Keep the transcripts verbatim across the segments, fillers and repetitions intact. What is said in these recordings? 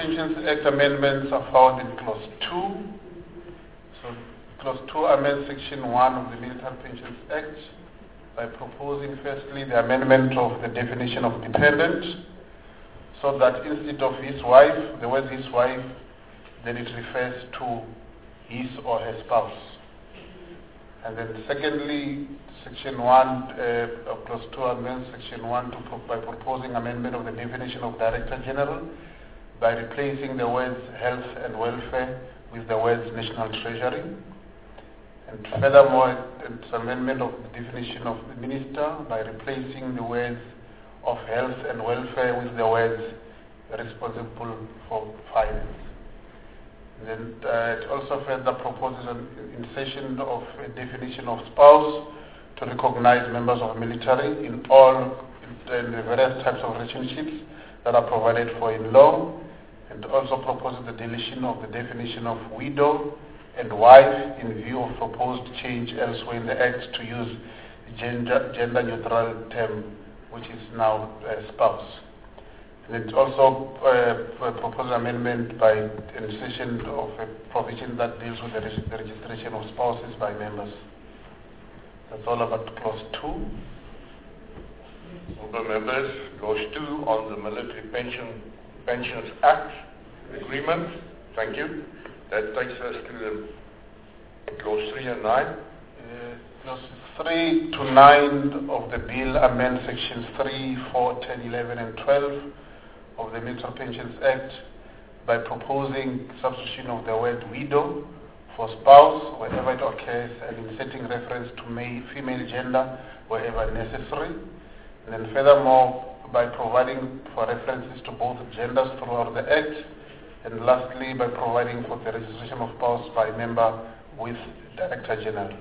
Pensions Act amendments are found in Clause two. So Clause two amends Section one of the Military Pensions Act by proposing firstly the amendment of the definition of dependent, so that instead of his wife, the word his wife, then it refers to his or her spouse. And then secondly, Section one uh, of Clause two amends Section one to pro by proposing amendment of the definition of Director General by replacing the words health and welfare with the words National Treasury. And furthermore, it's amendment of the definition of the minister by replacing the words of health and welfare with the words responsible for finance. Then uh, it also further proposes an insertion of a definition of spouse to recognize members of the military in all in the various types of relationships that are provided for in law, and also proposes the deletion of the definition of widow and wife in view of proposed change elsewhere in the Act to use gender, gender neutral term, which is now uh, spouse. And it also uh, proposes amendment by insertion of a provision that deals with the, reg the registration of spouses by members. That's all about Clause two. Honourable members, Clause two on the Military Pension Pensions Act agreement. Thank you. That takes us to the Clause three and nine. Uh, clause three to nine of the bill amend Sections three, four, ten, eleven, and twelve of the Military Pensions Act by proposing substitution of the word widow for spouse wherever it occurs, and inserting reference to male, female gender wherever necessary. And then furthermore, by providing for references to both genders throughout the Act. And lastly, by providing for the registration of spouse by member with Director General.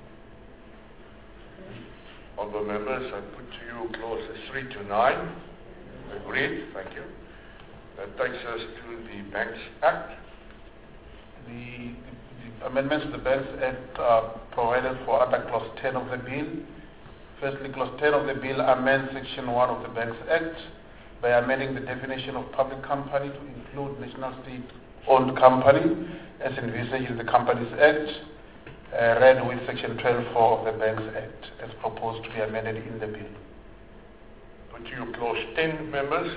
Honourable members, I put to you clauses three to nine. Agreed. Thank you. That takes us to the Banks Act. The, the amendments to the Banks Act are provided for under Clause ten of the bill. Firstly, Clause ten of the bill amends Section one of the Banks Act by amending the definition of public company to include national state-owned company as envisaged in the Companies Act, uh, read with Section twelve point four of the Banks Act as proposed to be amended in the bill. Put to you Clause ten, members.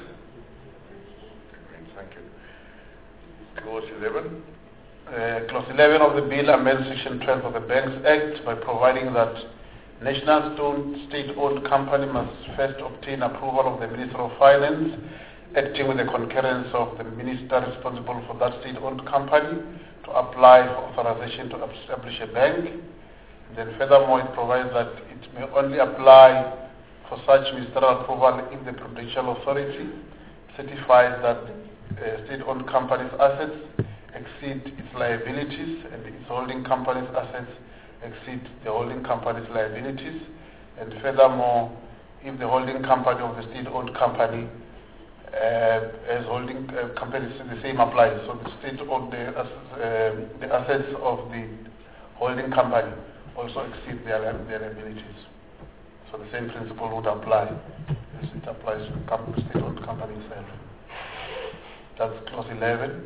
Thank you. Clause eleven. Uh, Clause eleven of the bill amends Section twelve of the Banks Act by providing that national state-owned company must first obtain approval of the Minister of Finance, acting with the concurrence of the minister responsible for that state-owned company, to apply for authorization to establish a bank. And then furthermore, it provides that it may only apply for such ministerial approval if the Prudential Authority certifies that the state-owned company's assets exceed its liabilities and its holding company's assets exceed the holding company's liabilities. And furthermore, if the holding company of the state-owned company uh, as holding uh, companies, the same applies. So the state-owned, the, uh, the assets of the holding company also exceed their, their liabilities. So the same principle would apply as it applies to the state-owned company itself. That's Clause eleven.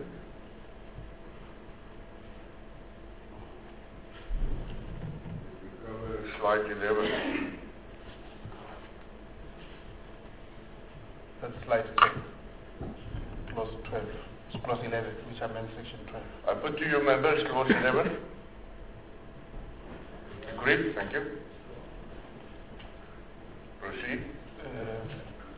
Slide eleven. That's slide ten. Clause twelve. It's Clause eleven, which amends Section twelve. I put to you, members, Clause eleven. Agreed. Thank you. Proceed. Uh,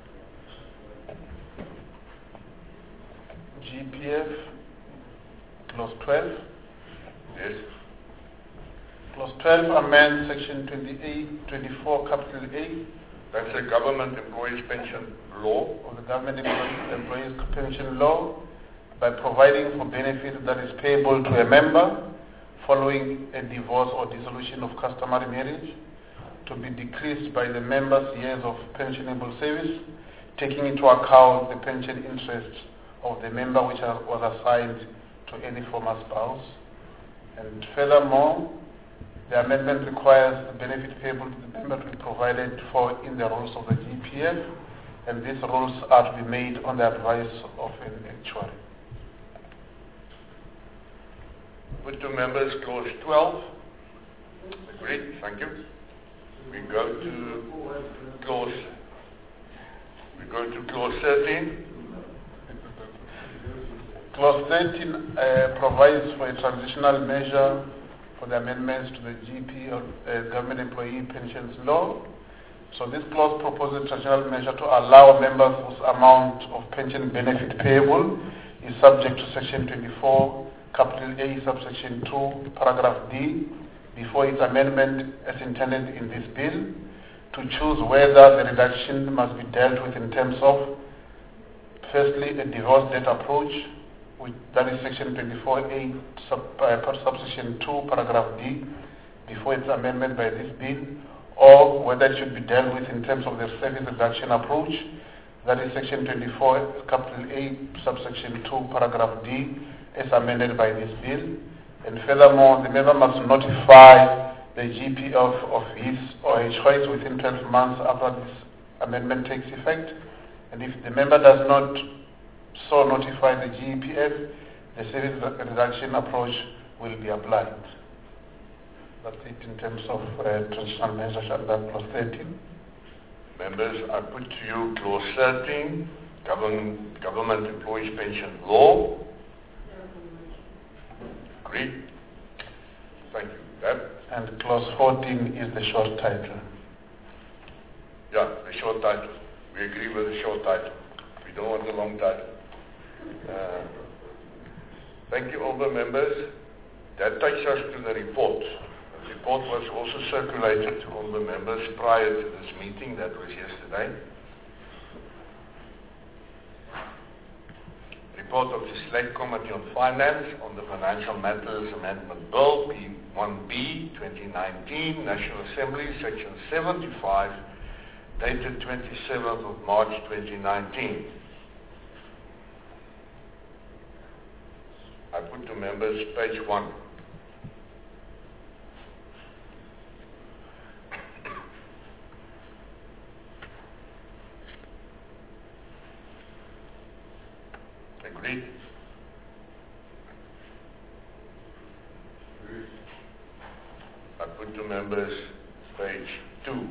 G P F, Clause twelve. Yes. Clause twelve amends Section twenty-eight, twenty-four, capital A. That's the Government Employees Pension Law. Of the Government Employees Pension Law by providing for benefit that is payable to a member following a divorce or dissolution of customary marriage to be decreased by the member's years of pensionable service, taking into account the pension interests of the member which was assigned to any former spouse. And furthermore, the amendment requires the benefit payable to the member to be provided for in the rules of the G P F, and these rules are to be made on the advice of an actuary. Put to members clause twelve. Agreed. Thank you. We go to clause. We go to clause thirteen. Clause thirteen uh, provides for a transitional measure for the amendments to the G P or uh, Government Employee Pensions Law. So this clause proposes a transitional measure to allow members whose amount of pension benefit payable is subject to Section twenty-four, capital A, subsection two, paragraph D, before its amendment as intended in this bill, to choose whether the reduction must be dealt with in terms of, firstly, a divorce debt approach, which, that is Section twenty-four A, sub, uh, subsection two, paragraph D, before its amendment by this bill, or whether it should be dealt with in terms of the service reduction approach, that is Section twenty-four, capital A, subsection two, paragraph D, as amended by this bill. And furthermore, the member must notify the G P of, of his or her choice within twelve months after this amendment takes effect. And if the member does not so notify the G E P F, the service reduction approach will be applied. That's it in terms of uh, transitional measures under clause thirteen. Members, I put to you clause thirteen, government, government employees pension law. Agreed. Thank you. That. And clause fourteen is the short title. Yeah, the short title. We agree with the short title. We don't want the long title. Uh, thank you, all the members. That takes us to the report. The report was also circulated to all the members prior to this meeting. That was yesterday. Report of the Select Committee on Finance on the Financial Matters Amendment Bill, P one B, twenty nineteen, National Assembly, Section seventy-five, dated twenty-seventh of March twenty nineteen. I put to members page one. Agreed? I put to members page two.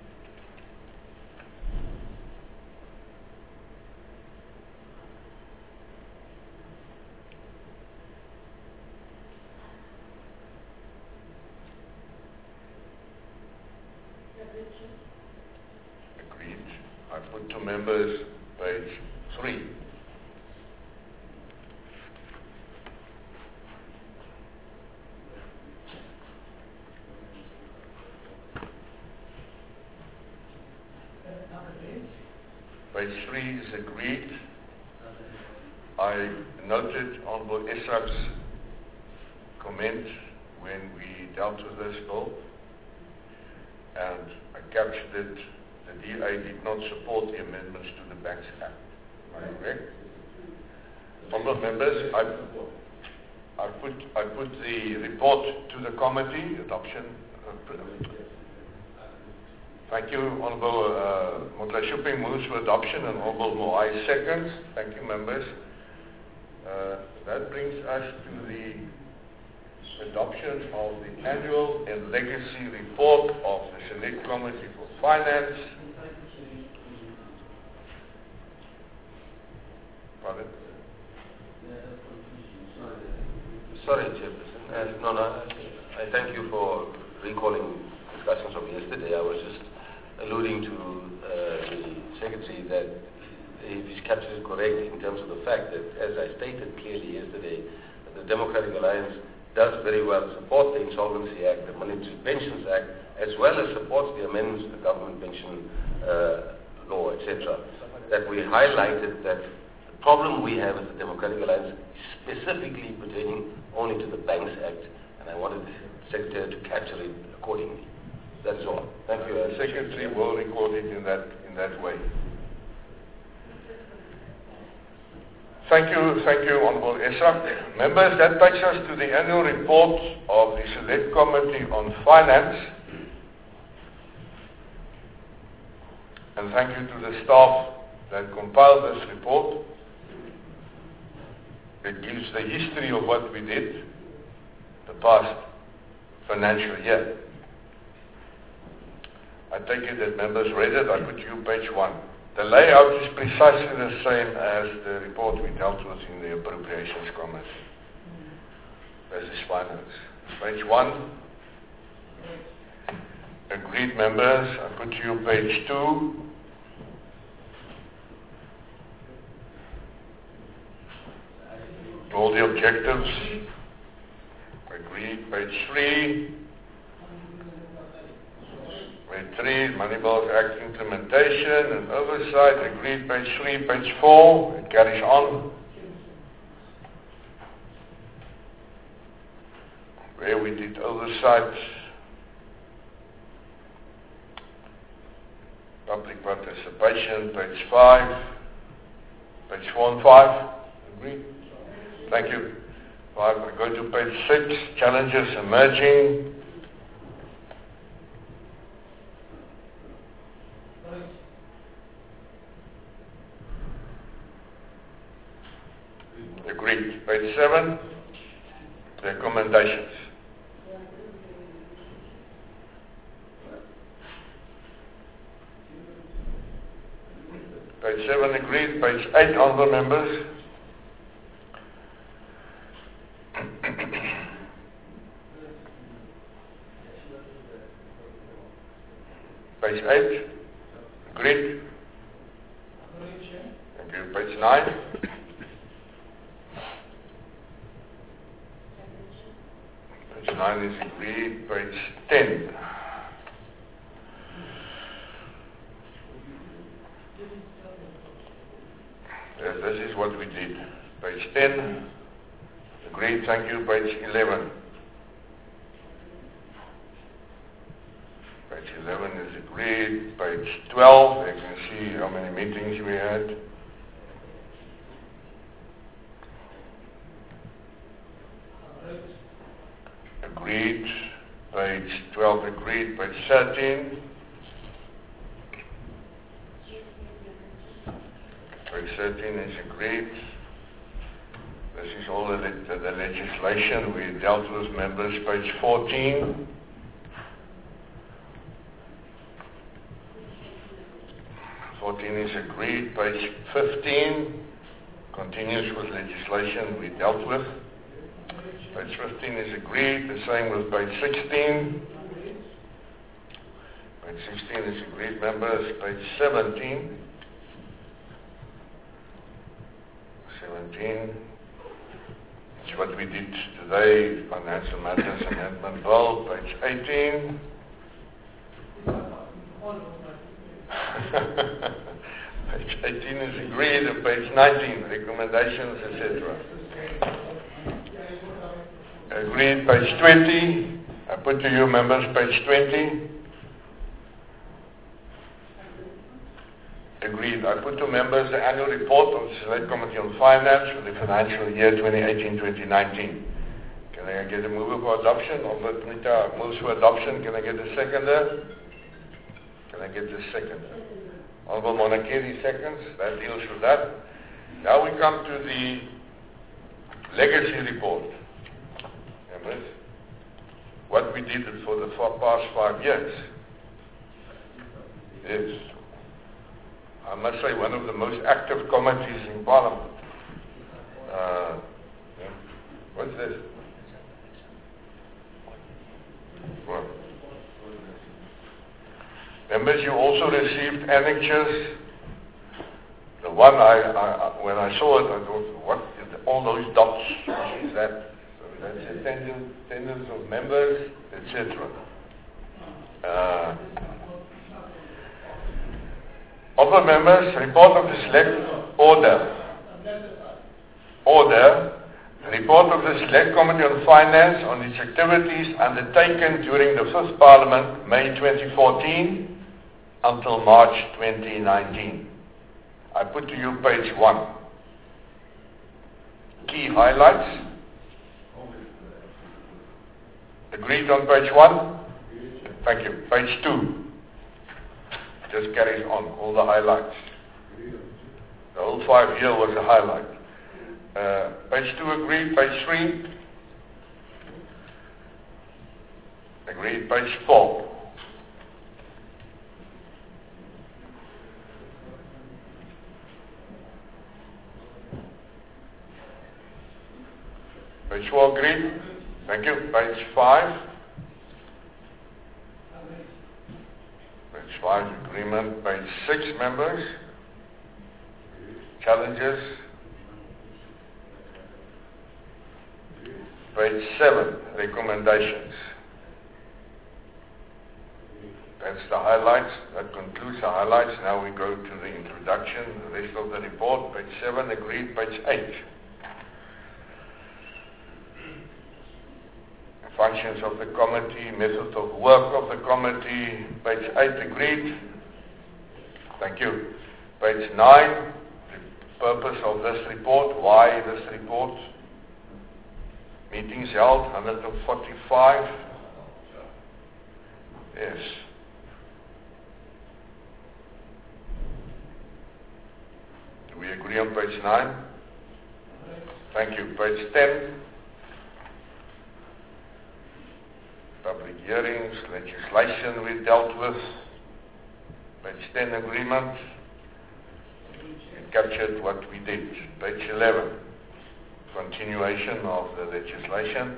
Agreed. I put to members page three. Page three is agreed. I noted Honorable Esak's comment when we dealt with this bill, and I captured it. The D A did not support the amendments to the Banks Act. Am I correct? Honorable members, I, I put I put the report to the committee adoption. Uh, Thank you, Honorable uh, Motla Shuping moves for adoption and Honorable Moai seconds. Thank you, members. Uh, that brings us to the adoption of the annual and legacy report of the Select Committee for Finance. Pardon? Sorry, Chairperson. Uh, no, no, I thank you for recalling discussions from yesterday. I was just alluding to uh, the Secretary that if he's captured it correctly in terms of the fact that, as I stated clearly yesterday, the Democratic Alliance does very well support the Insolvency Act, the Military Pensions Act, as well as supports the amendments to the Government Pension uh, Law, et cetera. That we highlighted that the problem we have as the Democratic Alliance is specifically pertaining only to the Banks Act, and I wanted the Secretary to capture it accordingly. That is all. Thank you. The Secretary will record it in that in that way. Thank you, thank you, Honorable Esak. Members, that takes us to the annual report of the Select Committee on Finance. And thank you to the staff that compiled this report. It gives the history of what we did past financial year. I take it that members read it. I put to you page one. The layout is precisely the same as the report we dealt with in the Appropriations Committee. This is finance. Page one. Agreed, members. I put to you page two. All the objectives. Agreed. Page three. Page three, Moneyballs Act implementation and oversight. Agreed. Page three. Page four. It carries on. Where we did oversight. Public participation. Page five. Page four and five. Agreed. Thank you. Five. I go to page six. Challenges emerging. Agreed. Page seven, recommendations. Page seven, agreed. Page eight, honourable members. Page eight, agreed. Thank you. Page nine. Page nine is agreed. Page ten. Yes, this is what we did. Page ten. Agreed. Thank you. Page eleven. Page eleven is agreed. Page twelve. You can see how many meetings we had. Agreed. Page twelve agreed. Page thirteen. Page thirteen is agreed. This is all the, the, the legislation we dealt with, members. Page fourteen. fourteen is agreed. Page fifteen continues with legislation we dealt with. Page fifteen is agreed. The same with page sixteen. Page sixteen is agreed, members. Page seventeen. seventeen. That's what we did today. Financial Matters Amendment Bill. Page eighteen. Page eighteen is agreed. And page nineteen, recommendations, et cetera. Agreed. Page twenty. I put to you, members, page twenty. Agreed. I put to members the annual report of the Select Committee on Finance for the financial year twenty eighteen twenty nineteen. Can I get a mover for adoption? Honourable Nita moves for adoption. Can I get a seconder? Can I get a second? Honourable Monakeri seconds. That deals with that. Now we come to the legacy report. Members, what we did for the past five years is, I must say, one of the most active committees in Parliament. Uh, yeah. What's this? Well, members, you also received annexures. The one I, I, when I saw it, I thought, what is all those dots? What is that? So that's attendance, attendance of members, et cetera. Uh, Honourable members, report of the Select Order. Order. Report of the Select Committee on Finance on its activities undertaken during the fifth Parliament, May twenty fourteen until March twenty nineteen. I put to you page one. Key highlights. Agreed on page one? Thank you. Page two. Just carries on, all the highlights. The whole five year was a highlight. Uh, page two agreed. Page three. Agreed. Page four. Page four, agreed. Thank you. Page five. Page five, agreement. Page six, members. Challenges. Page seven, recommendations. That's the highlights. That concludes the highlights. Now we go to the introduction, the rest of the report. Page seven, agreed. Page eight. Functions of the committee, methods of work of the committee. Page eight, agreed. Thank you. Page nine, the purpose of this report. Why this report? Meetings held, one hundred forty-five. Yes. Do we agree on page nine? Thank you. Page ten. Public hearings, legislation we dealt with. Page ten, agreement. It captured what we did. Page eleven, continuation of the legislation.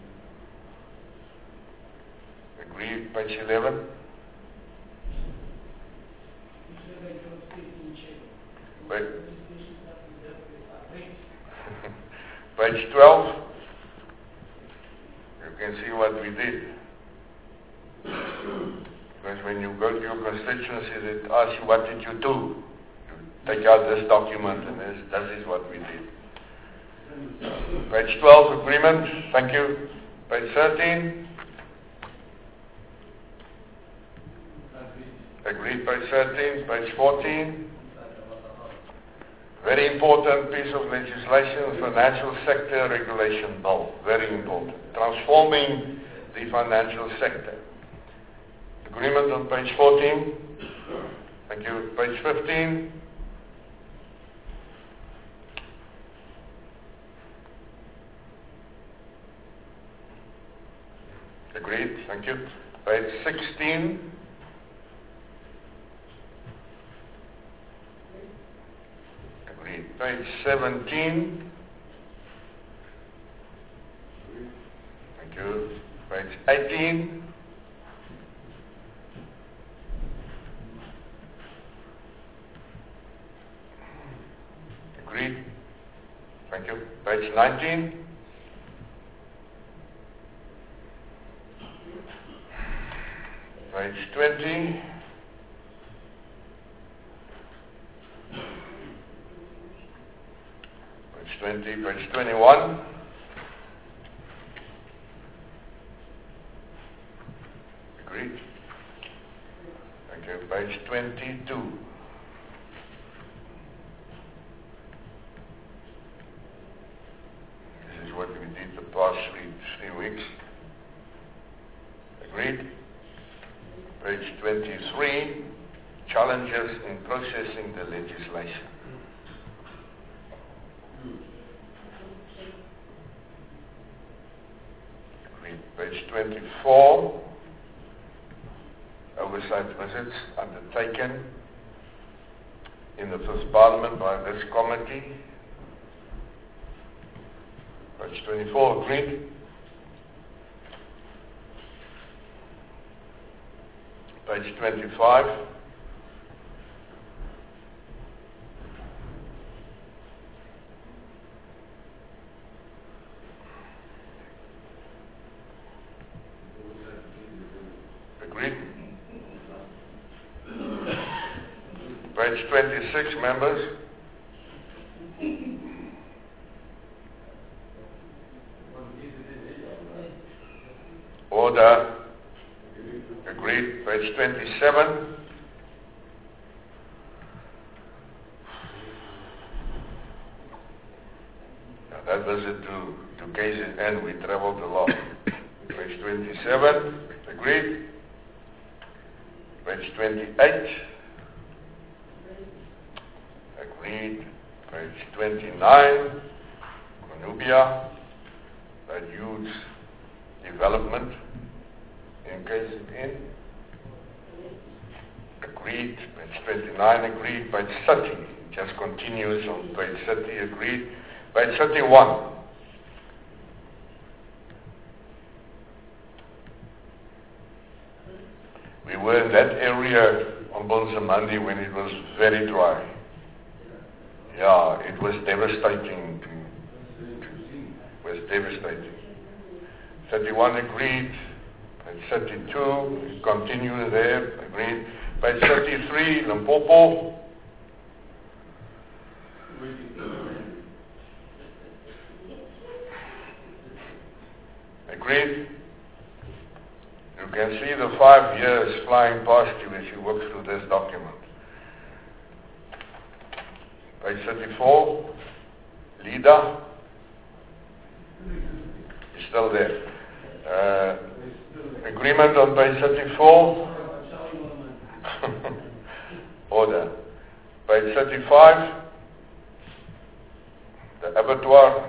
Agreed. Page eleven. Page, Page twelve. You can see what we did. Because when you go to your constituency, they ask you, what did you do? You take out this document, and this, this is what we did. Page twelve, agreement. Thank you. Page thirteen. Agreed. Page thirteen. Page fourteen. Very important piece of legislation, Financial Sector Regulation Bill. Very important. Transforming the financial sector. Agreement on page fourteen. Thank you. Page fifteen. Agreed. Thank you. Page sixteen. Agreed. Page seventeen. Thank you. Page eighteen. Agreed. Thank you. Page nineteen. Page twenty. Page twenty. Page twenty-one. Agreed. Thank you. Page twenty-two. This is what we did the past three, three weeks. Agreed. Page twenty-three, challenges in processing the legislation. Agreed. Page twenty-four, oversight visits undertaken in the Fifth Parliament by this committee. Page twenty-four, agreed. Page twenty-five. Agreed. Page twenty-six, members. Order. Agreed. Page twenty-seven. Now that visit to, to K Z N, we traveled a lot. Page twenty-seven. Agreed. Page twenty-eight. Agreed. Page twenty-nine. Conubia. That huge development in K Z N. Agreed. Page twenty-nine, agreed. Page thirty, just continues on page thirty, agreed. Page thirty-one. We were in that area on Bonsamandi when it was very dry. Yeah, it was devastating. It was devastating. thirty-one agreed. Page thirty-two, continue there, agreed. Page thirty-three, Limpopo. Agreed. You can see the five years flying past you as you work through this document. Page thirty-four, Lida. It's still there. Uh, agreement on page thirty-four. Order. Page thirty-five, the abattoir.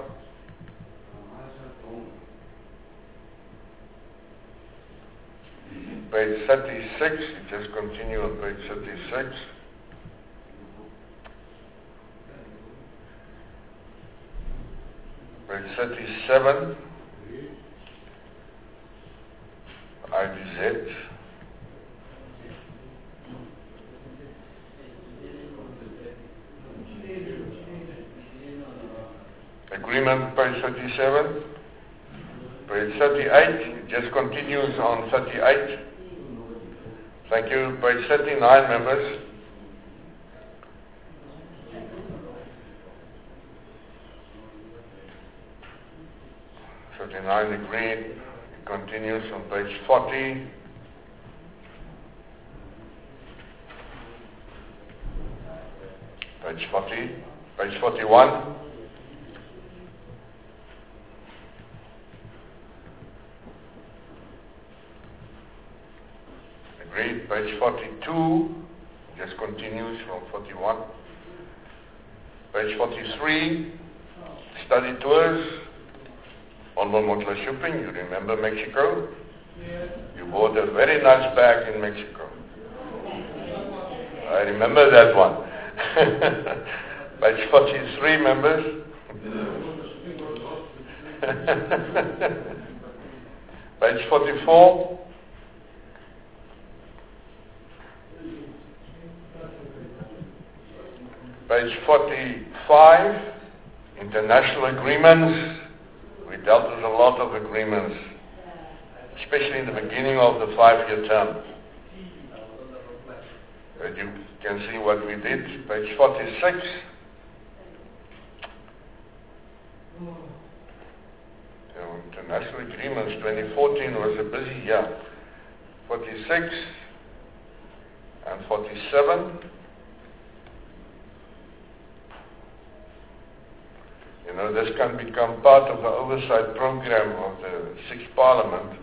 Page thirty-six, you just continue on page thirty-six. Page thirty-seven, I D Z. Agreement, page thirty-seven. Page thirty-eight, it just continues on thirty-eight. Thank you. Page thirty-nine, members. thirty-nine agreed. It continues on page forty. Page forty. Page forty-one. Agreed. Page forty-two, just continues from forty-one. Page forty-three, study tours. Honorable Motla Shopping, you remember Mexico? Yes. You bought a very nice bag in Mexico. I remember that one. Page forty-three, members. Page forty-four. Page forty-five, international agreements. We dealt with a lot of agreements, especially in the beginning of the five-year term. But you can see what we did. Page forty-six. The international agreements, twenty fourteen was a busy year. forty-six and forty-seven. You know, this can become part of the oversight program of the sixth Parliament.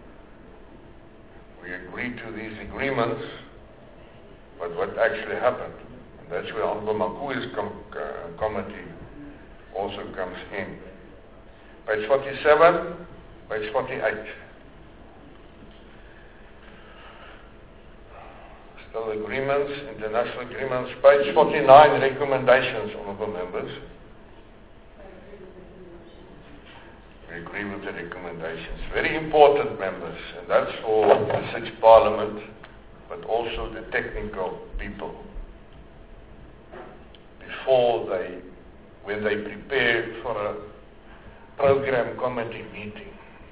We agreed to these agreements, but what actually happened? And that's where Honorable Makui's com uh, committee also comes in. Page forty-seven, page forty-eight. Still agreements, international agreements. Page forty-nine, recommendations, Honorable Members. We agree with the recommendations. Very important, members, and that's for the sixth Parliament, but also the technical people. Before they, when they prepare for a program committee meeting,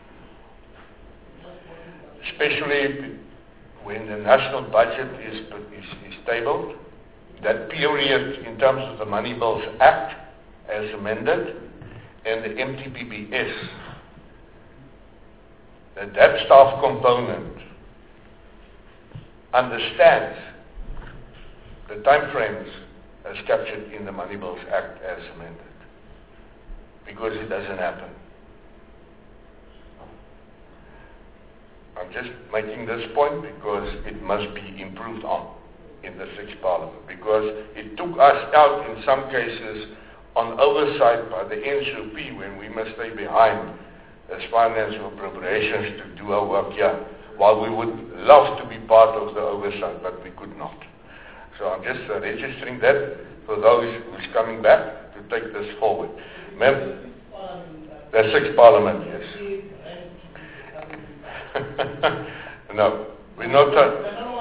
especially when the national budget is, is, is tabled, that period in terms of the Money Bills Act as amended, and the M T B B S, that that staff component understands the timeframes as captured in the Money Bills Act as amended, because it doesn't happen. I'm just making this point because it must be improved on in the sixth Parliament, because it took us out in some cases on oversight by the N C O P when we must stay behind as financial appropriations to do our work here while we would love to be part of the oversight, but we could not. So I'm just uh, registering that for those who's coming back to take this forward. Mem- the sixth Parliament, yes. No, we're not. Uh,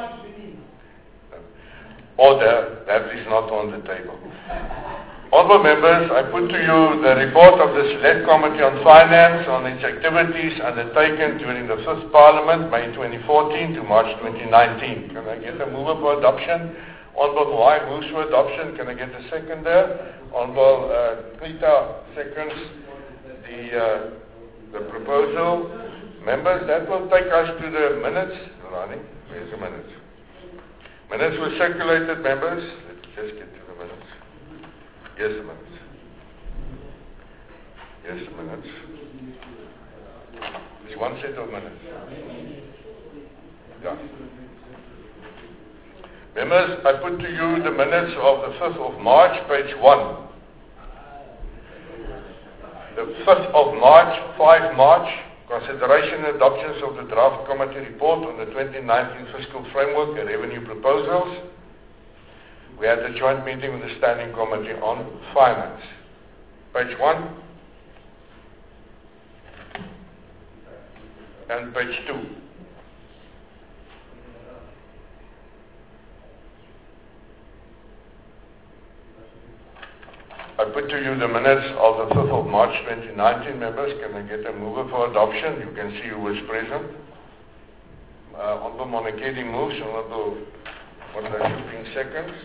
order, that is not on the table. Honourable members, I put to you the report of the Select Committee on Finance on its activities undertaken during the fifth Parliament, May twenty fourteen to March twenty nineteen. Can I get a mover for adoption? Honourable Mwai moves for adoption. Can I get a second there? Honourable uh, Klita seconds the, uh, the proposal. Members, that will take us to the minutes. Rani, where's the minutes? Minutes were circulated, members. Let's just get to the minutes. Yes, the minutes. Yes, the minutes. It's one set of minutes. Yeah. Members, I put to you the minutes of the fifth of March, page one. The fifth of March, five March, consideration and adoptions of the draft committee report on the twenty nineteen fiscal framework and revenue proposals. We had a joint meeting with the Standing Committee on Finance. Page one and page two. I put to you the minutes of the fifth of March twenty nineteen, members. Can I get a mover for adoption? You can see who was present. Uh, Honourable Monekedi moves, Honourable Motlashuping seconds.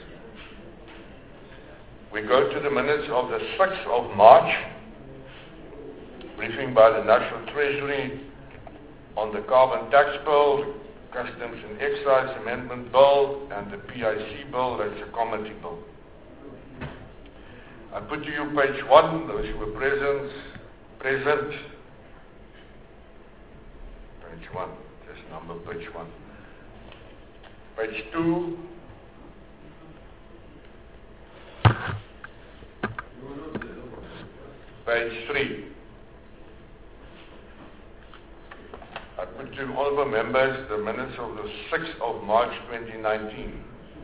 We go to the minutes of the sixth of March, briefing by the National Treasury on the carbon tax bill, customs and excise amendment bill, and the P I C bill. That's a committee bill. I put to you page one, those who were present, present, page one, just number page one. Page two, page three. I put to honourable members the minutes of the sixth of March twenty nineteen.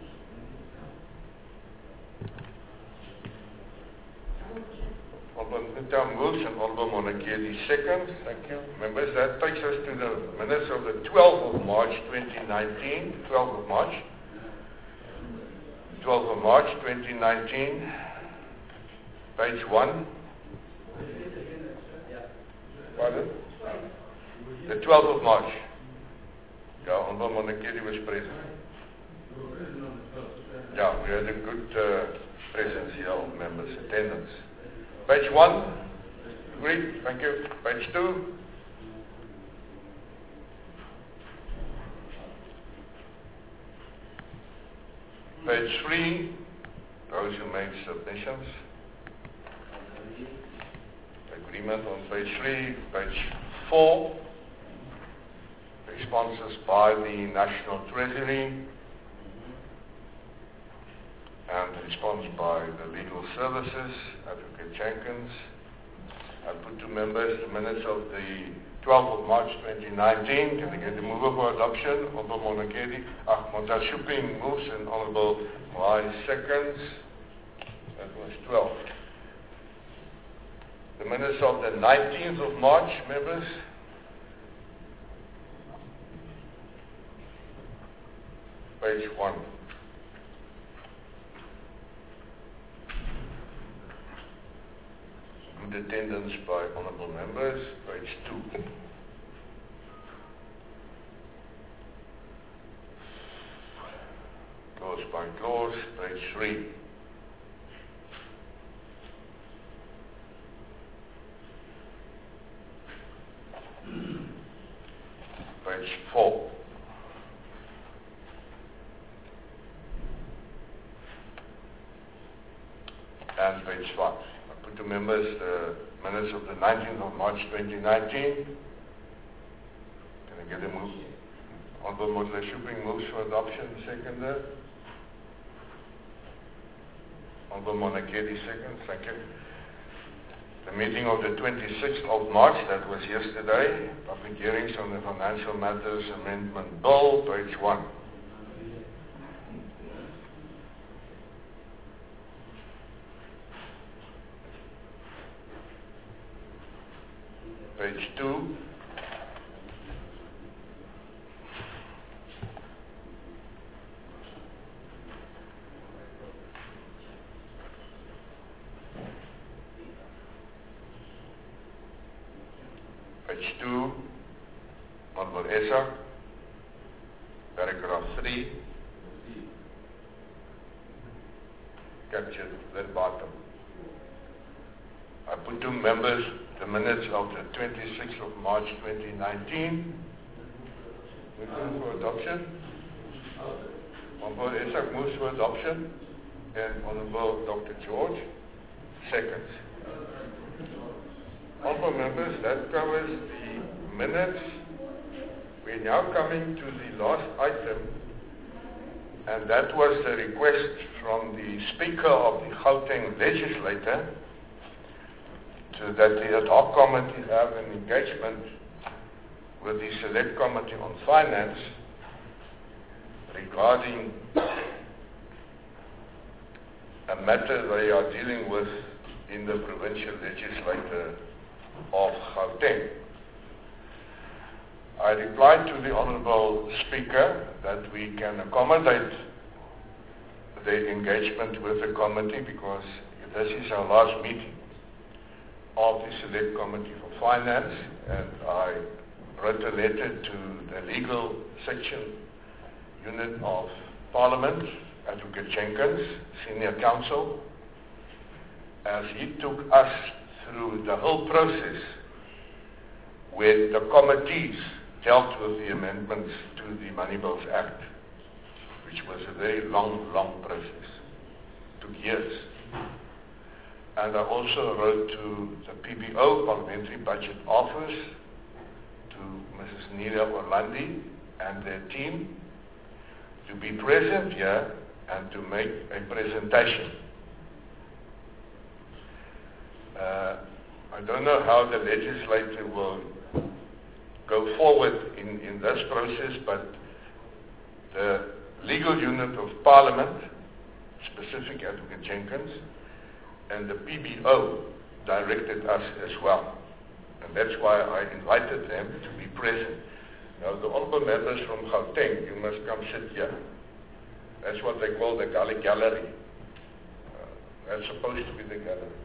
Honourable Nita moves and Honourable Monekedi seconds. Thank you. Members, that takes us to the minutes of the twelfth of March twenty nineteen. twelfth of March. twelfth of March twenty nineteen. Page one. Pardon? The twelfth of March. Yeah, Honourable Monekedi was present. Yeah, we had a good uh, presence here of members, attendance. Page one, agreed, thank you. Page two. Page three, those who made submissions. Agreement on page three. Page four, responses by the National Treasury and response by the Legal Services, Advocate Jenkins. I put to members the minutes of the twelfth of March twenty nineteen. Can I get the mover for adoption? Honourable Monekedi, ah, Motlashuping moves and Honourable Mwai seconds. That was twelve. The minutes of the nineteenth of March, members. Page one. Good attendance by honourable members. Page two. Clause by clause. Page three. Page four. And page five. To members the minutes of the nineteenth of March twenty nineteen. Can I get a move? Honourable Motlashuping moves for adoption, seconder. Honourable Monekedi seconds, thank you. The meeting of the twenty-sixth of March, that was yesterday, public hearings on the Financial Matters Amendment Bill, page one. Page two. Page two, Honorable Esa, paragraph three, captured that bottom. I put to members the minutes of the twenty-sixth of March twenty nineteen. Moving for adoption. Honorable Esa moves for adoption, and Honorable Doctor George seconds. Honorable members, that covers the minutes. We're now coming to the last item, and that was the request from the Speaker of the Gauteng Legislature to that the ad hoc committee have an engagement with the Select Committee on Finance regarding a matter they are dealing with in the provincial legislature of Gauteng. I replied to the Honourable Speaker that we can accommodate the engagement with the committee because this is our last meeting of the Select Committee for Finance, and I wrote a letter to the legal section unit of Parliament, Advocate Jenkins, Senior Counsel, as he took us through the whole process where the committees dealt with the amendments to the Money Bills Act, which was a very long, long process. It took years. And I also wrote to the P B O, Parliamentary Budget Office, to Missus Nelia Orlandi and their team to be present here and to make a presentation. Uh, I don't know how the legislature will go forward in, in this process, but the legal unit of Parliament, specific Advocate Jenkins, and the P B O directed us as well. And that's why I invited them to be present. Now, the honorable members from Gauteng, you must come sit here. That's what they call the Gallic Gallery. Uh, that's supposed to be the gallery.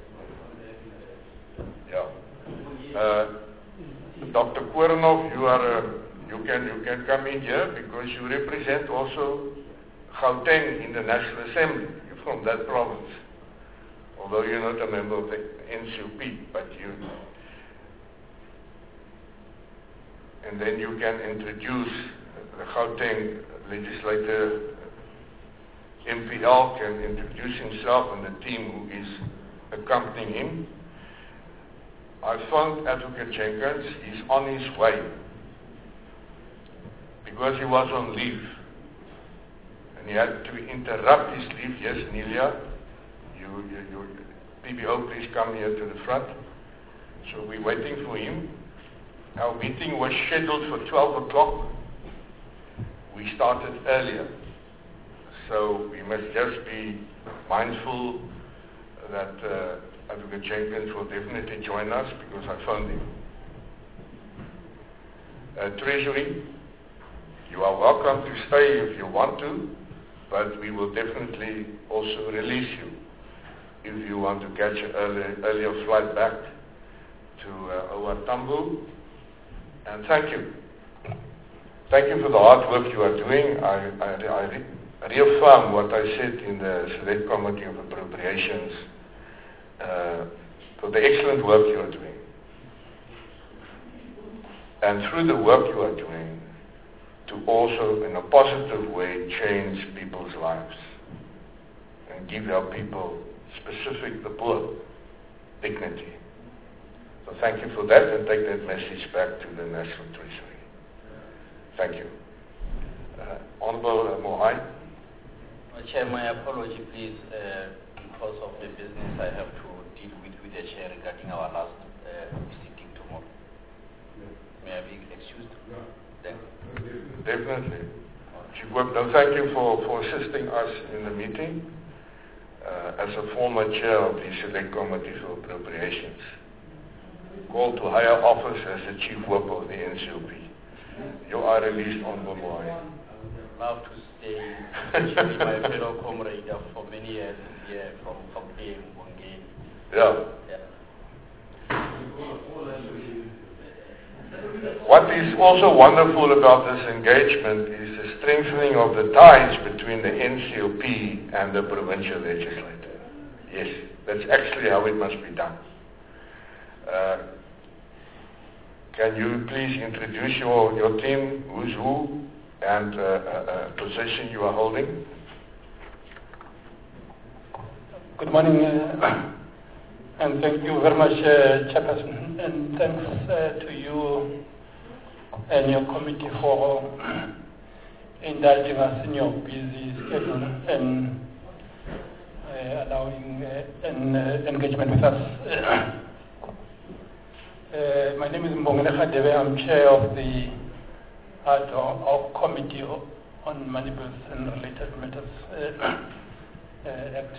Yeah. Uh, Doctor Korenhoff, you are uh, you can you can come in here because you represent also Gauteng in the National Assembly. You're from that province, although you're not a member of the N C O P, but you. And then you can introduce the Gauteng legislator. M P L can introduce himself and the team who is accompanying him. I phoned Advocate Jenkins. He's on his way because he was on leave and he had to interrupt his leave. Yes, Nelia, you, you, you, P B O, please come here to the front. So we're waiting for him. Our meeting was scheduled for twelve o'clock. We started earlier. So we must just be mindful that uh, Advocate Jenkins will definitely join us because I phoned him. Uh, Treasury, you are welcome to stay if you want to, but we will definitely also release you if you want to catch an early, earlier flight back to uh, O R Tambo. And thank you. Thank you for the hard work you are doing. I, I, I re- reaffirm what I said in the Select Committee of Appropriations uh, for the excellent work you are doing. And through the work you are doing, to also, in a positive way, change people's lives and give our people, specific the poor, dignity. So thank you for that, and take that message back to the National Treasury. Thank you. Uh, Honorable uh, Mohai. Chair, my apology, please, uh, because of the business I have to deal with, with the chair regarding our last uh, sitting tomorrow. May I be excused? Thank you. Definitely. Chief Whip, no, thank you for, for assisting us in the meeting. Uh, as a former chair of the Select Committee for Appropriations, called to higher office as the Chief Whip of the N C O P. You are released on Bumwai. I would love to stay, especially my fellow comrade for many years here from Gauteng, Bongeni. Yeah. Yeah. What is also wonderful about this engagement is the strengthening of the ties between the N C O P and the provincial legislature. Yes, that's actually how it must be done. Uh, can you please introduce your, your team, who's who, and uh, uh, uh, position you are holding? Good morning, uh, and thank you very much, uh, Chairperson, and thanks uh, to you and your committee for indulging us in your busy schedule and uh, allowing uh, an uh, engagement with us. Uh, my name is Mbongile Khadebe. I'm chair of the ad hoc committee on money bills and related matters uh, uh, Act.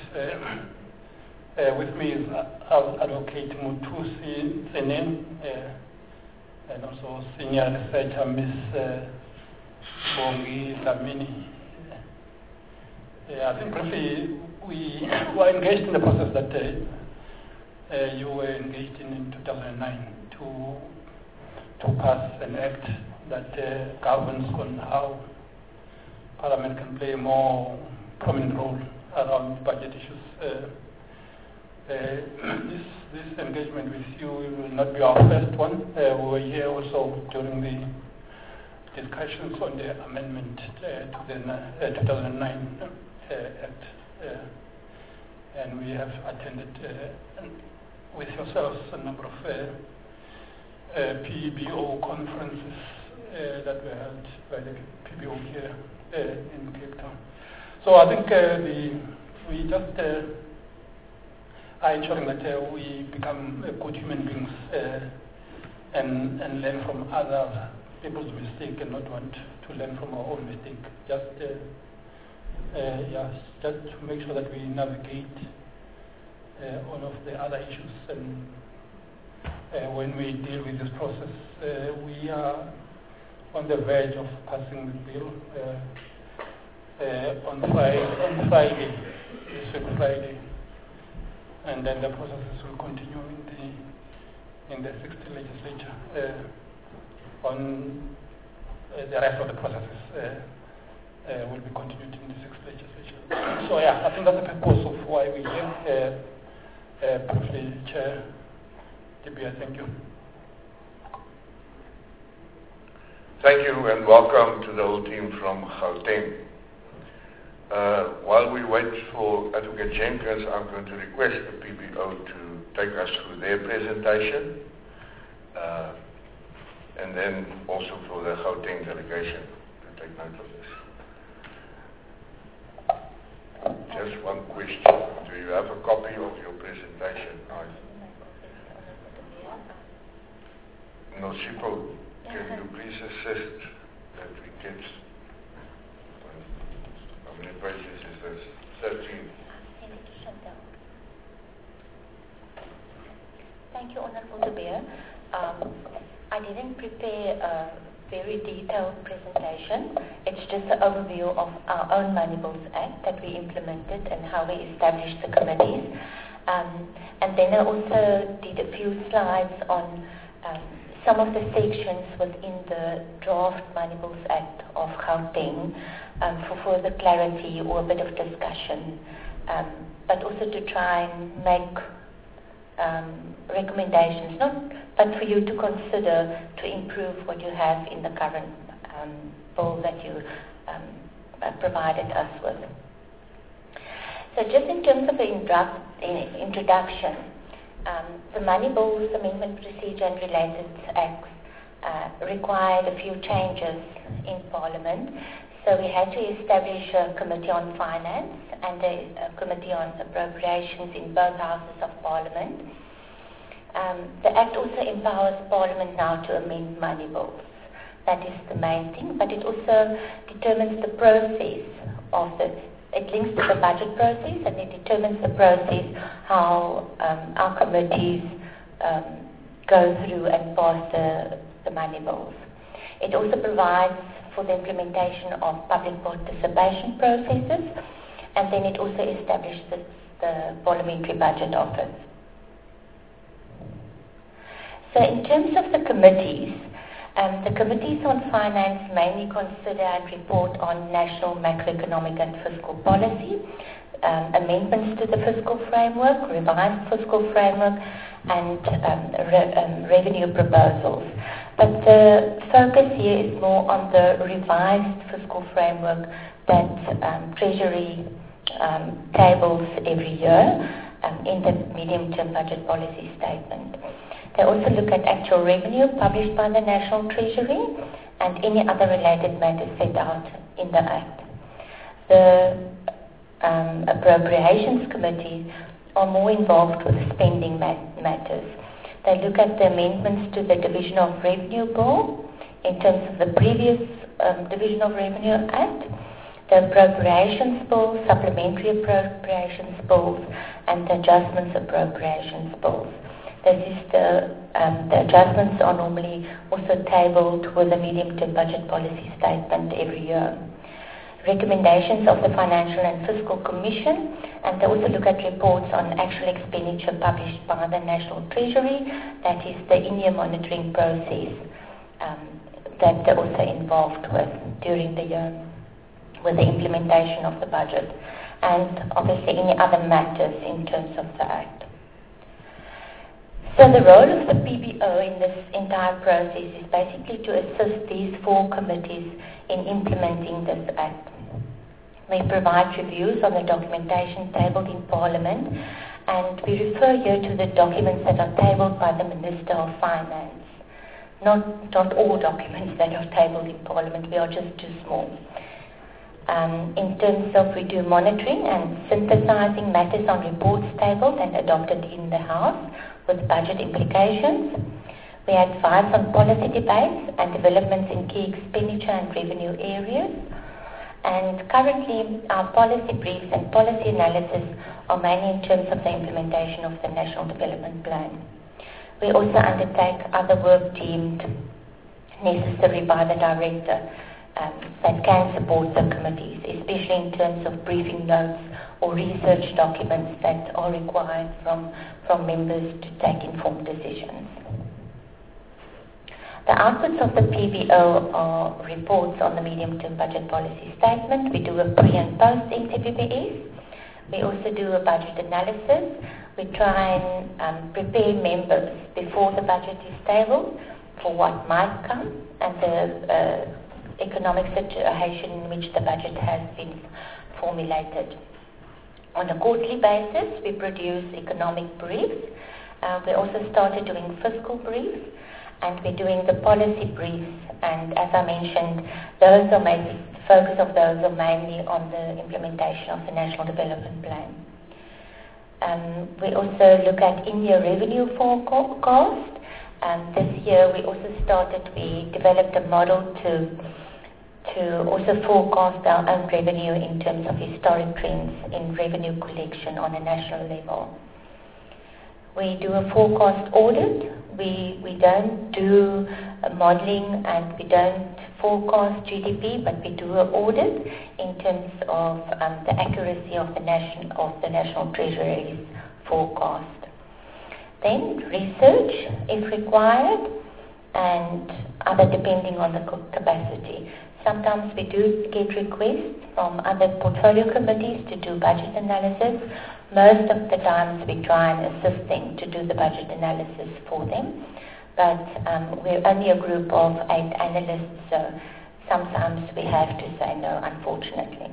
Uh, uh, with me is our advocate Mutusi Tsenen, uh, and also senior researcher Miz Uh, Bongi Lamini. Uh, I think briefly we were engaged in the process that uh, uh, you were engaged in in two thousand nine to to pass an act that uh, governs on how Parliament can play a more prominent role around budget issues. Uh, uh, this this engagement with you will not be our first one. Uh, we were here also during the discussions on the amendment uh, to the uh, two thousand nine uh, Act, uh, and we have attended uh, with yourselves a number of uh, uh, P B O conferences uh, that were held by the P B O here uh, in Cape Town. So I think uh, the, we just uh, are ensuring that uh, we become uh, good human beings uh, and, and learn from other people's mistake and not want to learn from our own mistake. Just, uh, uh, yeah, just to make sure that we navigate uh, all of the other issues. And uh, when we deal with this process, uh, we are on the verge of passing the bill uh, uh, on Friday, on Friday, this week Friday, and then the processes will continue in the in the sixth legislature. Uh, on uh, the rest of the processes uh, uh, will be continued in the sixth legislature. So yeah, I think that's the purpose of why we're here. Uh, uh, briefly, Chair Dibia, thank you. Thank you and welcome to the whole team from Gauteng. Uh, while we wait for Advocate Jenkins, I'm going to request the P B O to take us through their presentation. Uh, and then also for the Gauteng delegation to take note of this. Just one question. Do you have a copy of your presentation? No, Sipo, can you please assist that we get, how many pages is this? thirteen. Thank you, Honorable De Beer. Um, I didn't prepare a very detailed presentation. It's just an overview of our own Money Bills Act that we implemented and how we established the committees. Um, and then I also did a few slides on um, some of the sections within the draft Money Bills Act of Gauteng um, for further clarity or a bit of discussion, um, but also to try and make Um, recommendations, not but for you to consider to improve what you have in the current um, bill that you um, uh, provided us with. So just in terms of the in introduction, um, the Money Bills Amendment Procedure and Related Acts uh, required a few changes in Parliament. So we had to establish a committee on finance and a, a committee on appropriations in both houses of Parliament. Um, the Act also empowers Parliament now to amend money bills. That is the main thing, but it also determines the process of the, it links to the budget process and it determines the process how um, our committees um, go through and pass the, the money bills. It also provides for the implementation of public participation processes, and then it also establishes the, the Parliamentary Budget Office. So in terms of the committees, um, the committees on finance mainly consider and report on national macroeconomic and fiscal policy, um, amendments to the fiscal framework, revised fiscal framework, and um, re- um, revenue proposals. But the focus here is more on the revised fiscal framework that um, Treasury um, tables every year um, in the medium-term budget policy statement. They also look at actual revenue published by the National Treasury and any other related matters set out in the Act. The um, Appropriations Committee are more involved with spending mat- matters. They look at the amendments to the Division of Revenue Bill in terms of the previous um, Division of Revenue Act, the Appropriations Bill, Supplementary Appropriations Bills, and the Adjustments Appropriations Bills. This is the, um, the adjustments are normally also tabled with the medium-term budget policy statement every year. Recommendations of the Financial and Fiscal Commission, and they also look at reports on actual expenditure published by the National Treasury, that is the in-year monitoring process um, that they're also involved with during the year with the implementation of the budget, and obviously any other matters in terms of the Act. So the role of the P B O in this entire process is basically to assist these four committees in implementing this Act. We provide reviews on the documentation tabled in Parliament, and we refer here to the documents that are tabled by the Minister of Finance. Not, not all documents that are tabled in Parliament, we are just too small. Um, in terms of we do monitoring and synthesizing matters on reports tabled and adopted in the House with budget implications. We advise on policy debates and developments in key expenditure and revenue areas. And currently, our policy briefs and policy analysis are mainly in terms of the implementation of the National Development Plan. We also undertake other work deemed necessary by the Director um, that can support the committees, especially in terms of briefing notes or research documents that are required from, from members to take informed decisions. The outputs of the P B O are reports on the medium-term budget policy statement. We do a pre- and post-M T B B S. We also do a budget analysis. We try and um, prepare members before the budget is tabled for what might come and the uh, economic situation in which the budget has been formulated. On a quarterly basis, we produce economic briefs. Uh, we also started doing fiscal briefs, and we're doing the policy briefs. And as I mentioned, those are mainly, the focus of those are mainly on the implementation of the National Development Plan. Um, we also look at in-year revenue forecast. Um, this year we also started, we developed a model to to also forecast our own revenue in terms of historic trends in revenue collection on a national level. We do a forecast audit. We we don't do a modeling and we don't forecast G D P, but we do an audit in terms of um, the accuracy of the national of the National Treasury's forecast. Then research, if required, and other depending on the capacity. Sometimes we do get requests from other portfolio committees to do budget analysis. Most of the times we try and assist them to do the budget analysis for them. But um, we're only a group of eight analysts, so sometimes we have to say no, unfortunately.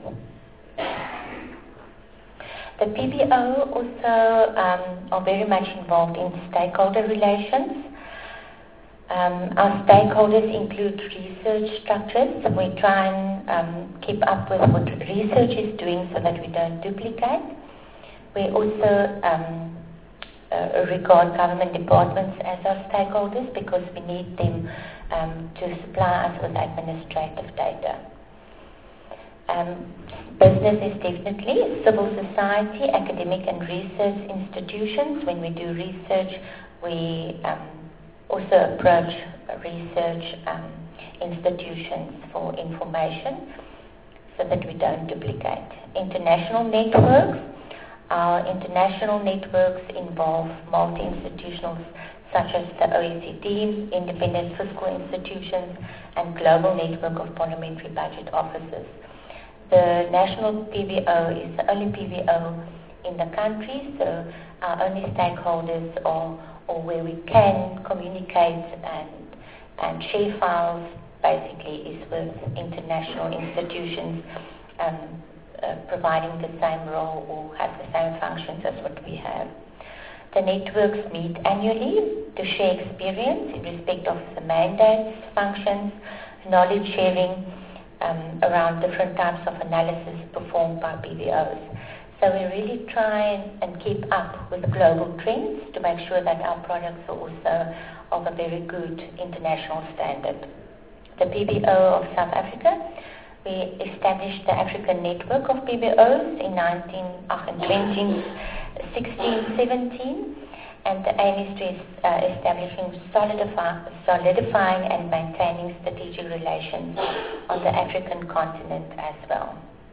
The P B O also um, are very much involved in stakeholder relations. Um, our stakeholders include research structures. We try and um, keep up with what research is doing so that we don't duplicate. We also um, uh, regard government departments as our stakeholders because we need them um, to supply us with administrative data. Um, businesses definitely, civil society, academic and research institutions. When we do research, we um, also approach research um, institutions for information so that we don't duplicate. International networks. Our international networks involve multi-institutionals such as the O E C D, independent fiscal institutions, and global network of parliamentary budget offices. The national P B O is the only P B O in the country, so our only stakeholders are, or where we can communicate and, and share files basically is with international institutions um, uh, providing the same role or have the same functions as what we have. The networks meet annually to share experience in respect of the mandates, functions, knowledge sharing, Um, around different types of analysis performed by P B Os. So we really try and, and keep up with global trends to make sure that our products are also of a very good international standard. The P B O of South Africa, we established the African network of P B Os in twenty sixteen seventeen, and the aim is to uh, establishing, solidify, solidifying and maintaining strategic relations on the African continent as well.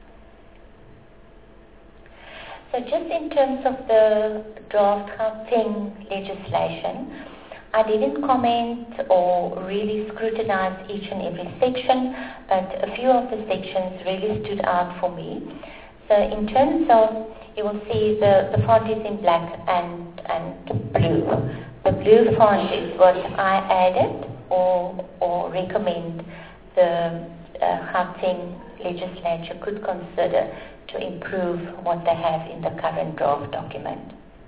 So just in terms of the draft Gauteng legislation, I didn't comment or really scrutinize each and every section, but a few of the sections really stood out for me. So in terms of, you will see the, the font is in black and, and blue. The blue font is what I added or, or recommend the uh, Gauteng legislature could consider to improve what they have in the current draft document.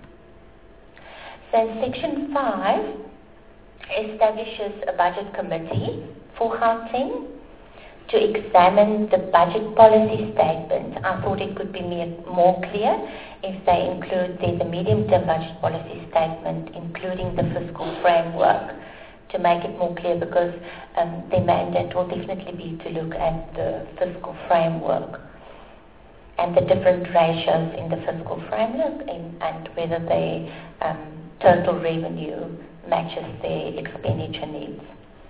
So in section five establishes a budget committee for Gauteng to examine the budget policy statement. I thought it could be more clear if they include the, the medium-term budget policy statement, including the fiscal framework, to make it more clear, because um, their mandate will definitely be to look at the fiscal framework and the different ratios in the fiscal framework and, and whether the um, total revenue matches their expenditure needs.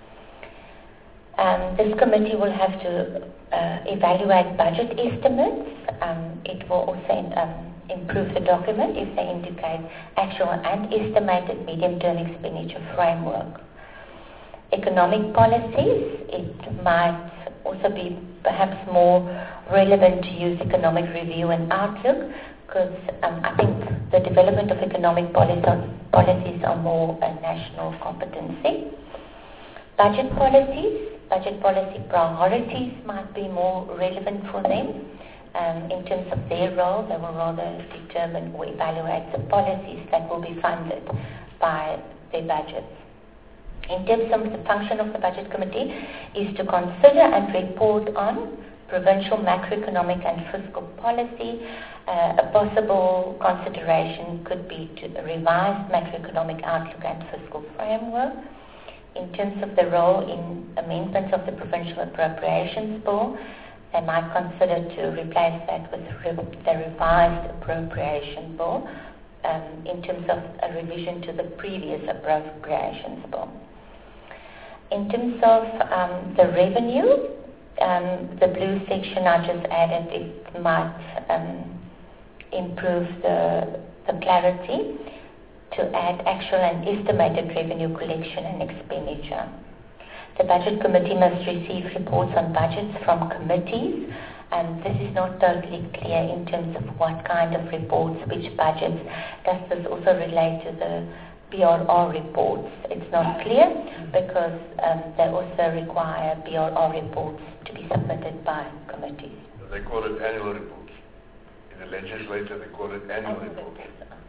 Um, this committee will have to uh, evaluate budget estimates. Um, it will also um, improve the document if they indicate actual and estimated medium-term expenditure framework. Economic policies, it might also be perhaps more relevant to use economic review and outlook, because um, I think the development of economic policy, policies are more a national competency. Budget policies, budget policy priorities might be more relevant for them. Um, in terms of their role, they will rather determine or evaluate the policies that will be funded by their budgets. In terms of the function of the Budget Committee is to consider and report on provincial macroeconomic and fiscal policy. Uh, a possible consideration could be to revise macroeconomic outlook and fiscal framework. In terms of the role in amendments of the Provincial Appropriations Bill, they might consider to replace that with re- the revised Appropriation Bill um, in terms of a revision to the previous Appropriations Bill. In terms of um, the revenue, um, the blue section I just added, it might um, improve the, the clarity to add actual and estimated revenue collection and expenditure. The Budget Committee must receive reports on budgets from committees, and this is not totally clear in terms of what kind of reports, which budgets. Does this also relate to the B R R reports? It's not clear because um, they also require B R R reports to be submitted by committees. They call it annual reports. In the legislature, they call it annual reports.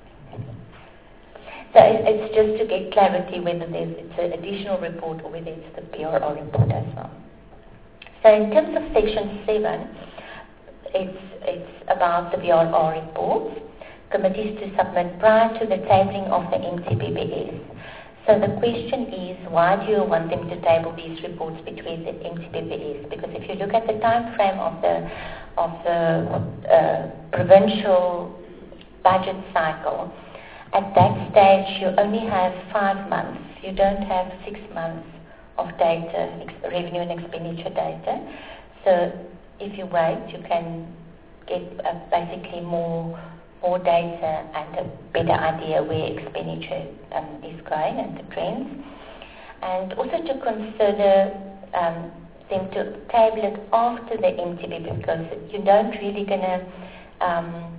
So it, it's just to get clarity whether there's it's an additional report or whether it's the B R R report as well. So in terms of section seven, it's, it's about the V R R reports, committees to submit prior to the tabling of the M T B B S. So the question is, why do you want them to table these reports between the M T B B S? Because if you look at the time frame of the, of the uh, provincial budget cycle, at that stage you only have five months. You don't have six months of data, ex- revenue and expenditure data. So if you wait, you can get uh, basically more more data and a better idea where expenditure um, is going and the trends. And also to consider um, them to table it after the M T B, because you don't really going to um,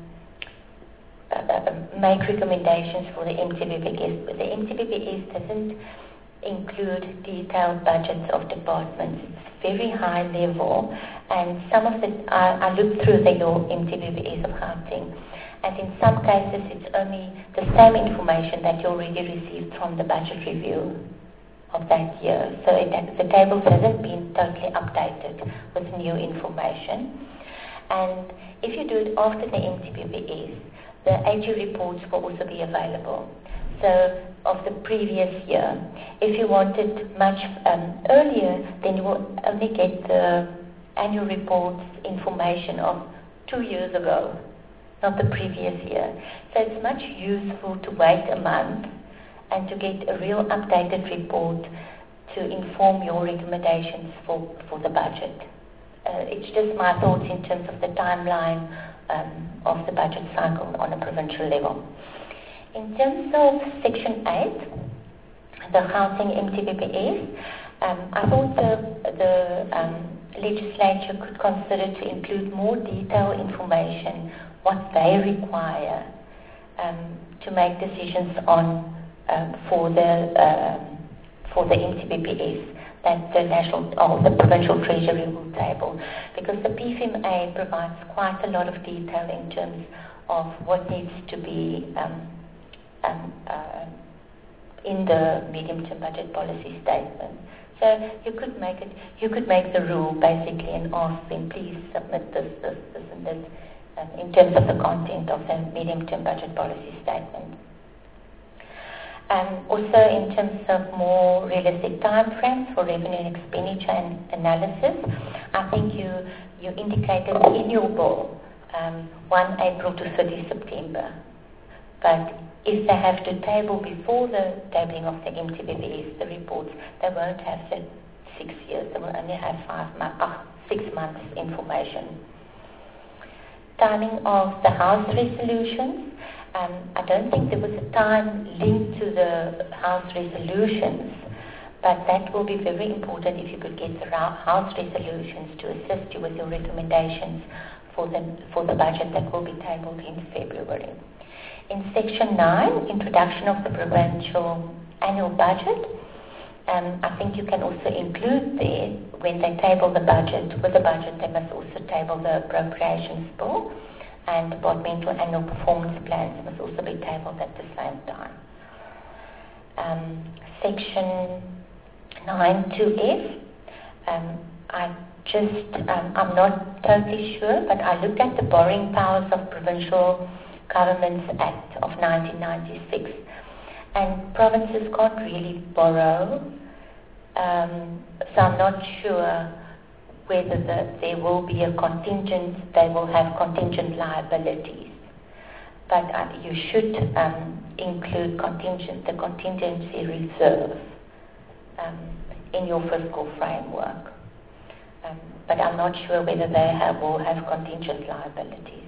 uh, make recommendations for the M T B B S. But the M T B B S doesn't include detailed budgets of departments. It's very high level, and some of the, I, I looked through the your M T B B S of Gauteng, and in some cases it's only the same information that you already received from the budget review of that year. So it, the tables hasn't been totally updated with new information. And if you do it after the M T B B S, the A G reports will also be available. So of the previous year. If you want it much um, earlier, then you will only get the annual reports information of two years ago, not the previous year. So it's much useful to wait a month and to get a real updated report to inform your recommendations for, for the budget. Uh, it's just my thoughts in terms of the timeline um, of the budget cycle on a provincial level. In terms of Section eight, the Gauteng M T B B S, um, I thought the, the um, legislature could consider to include more detailed information, what they require um, to make decisions on um, for the um, for the M T B B S that the national or the provincial treasury will table, because the P F M A provides quite a lot of detail in terms of what needs to be um, um, uh, in the medium-term budget policy statement. So you could make it, you could make the rule basically and ask them, please submit this, this, this, and this, um, in terms of the content of the medium-term budget policy statement. Um, also, in terms of more realistic timeframes for revenue and expenditure and analysis, I think you you indicated in your bill um, first April to thirty September. But if they have to table before the tabling of the M T B B S, the reports, they won't have the six years. They will only have five months, uh, six months information. Timing of the House resolutions. Um, I don't think there was a time linked to the House resolutions, but that will be very important if you could get the House resolutions to assist you with your recommendations for the, for the budget that will be tabled in February. In Section nine, Introduction of the Provincial Annual Budget, um, I think you can also include there, when they table the budget, with the budget they must also table the appropriations bill, and departmental annual performance plans must also be tabled at the same time. Um, section nine two F, um, I just, um, I'm not totally sure, but I looked at the Borrowing Powers of Provincial Governments Act of nineteen ninety-six, and provinces can't really borrow, um, so I'm not sure whether the, there will be a contingent, they will have contingent liabilities. But uh, you should um, include contingent, the contingency reserve um, in your fiscal framework. Um, but I'm not sure whether they have, will have contingent liabilities.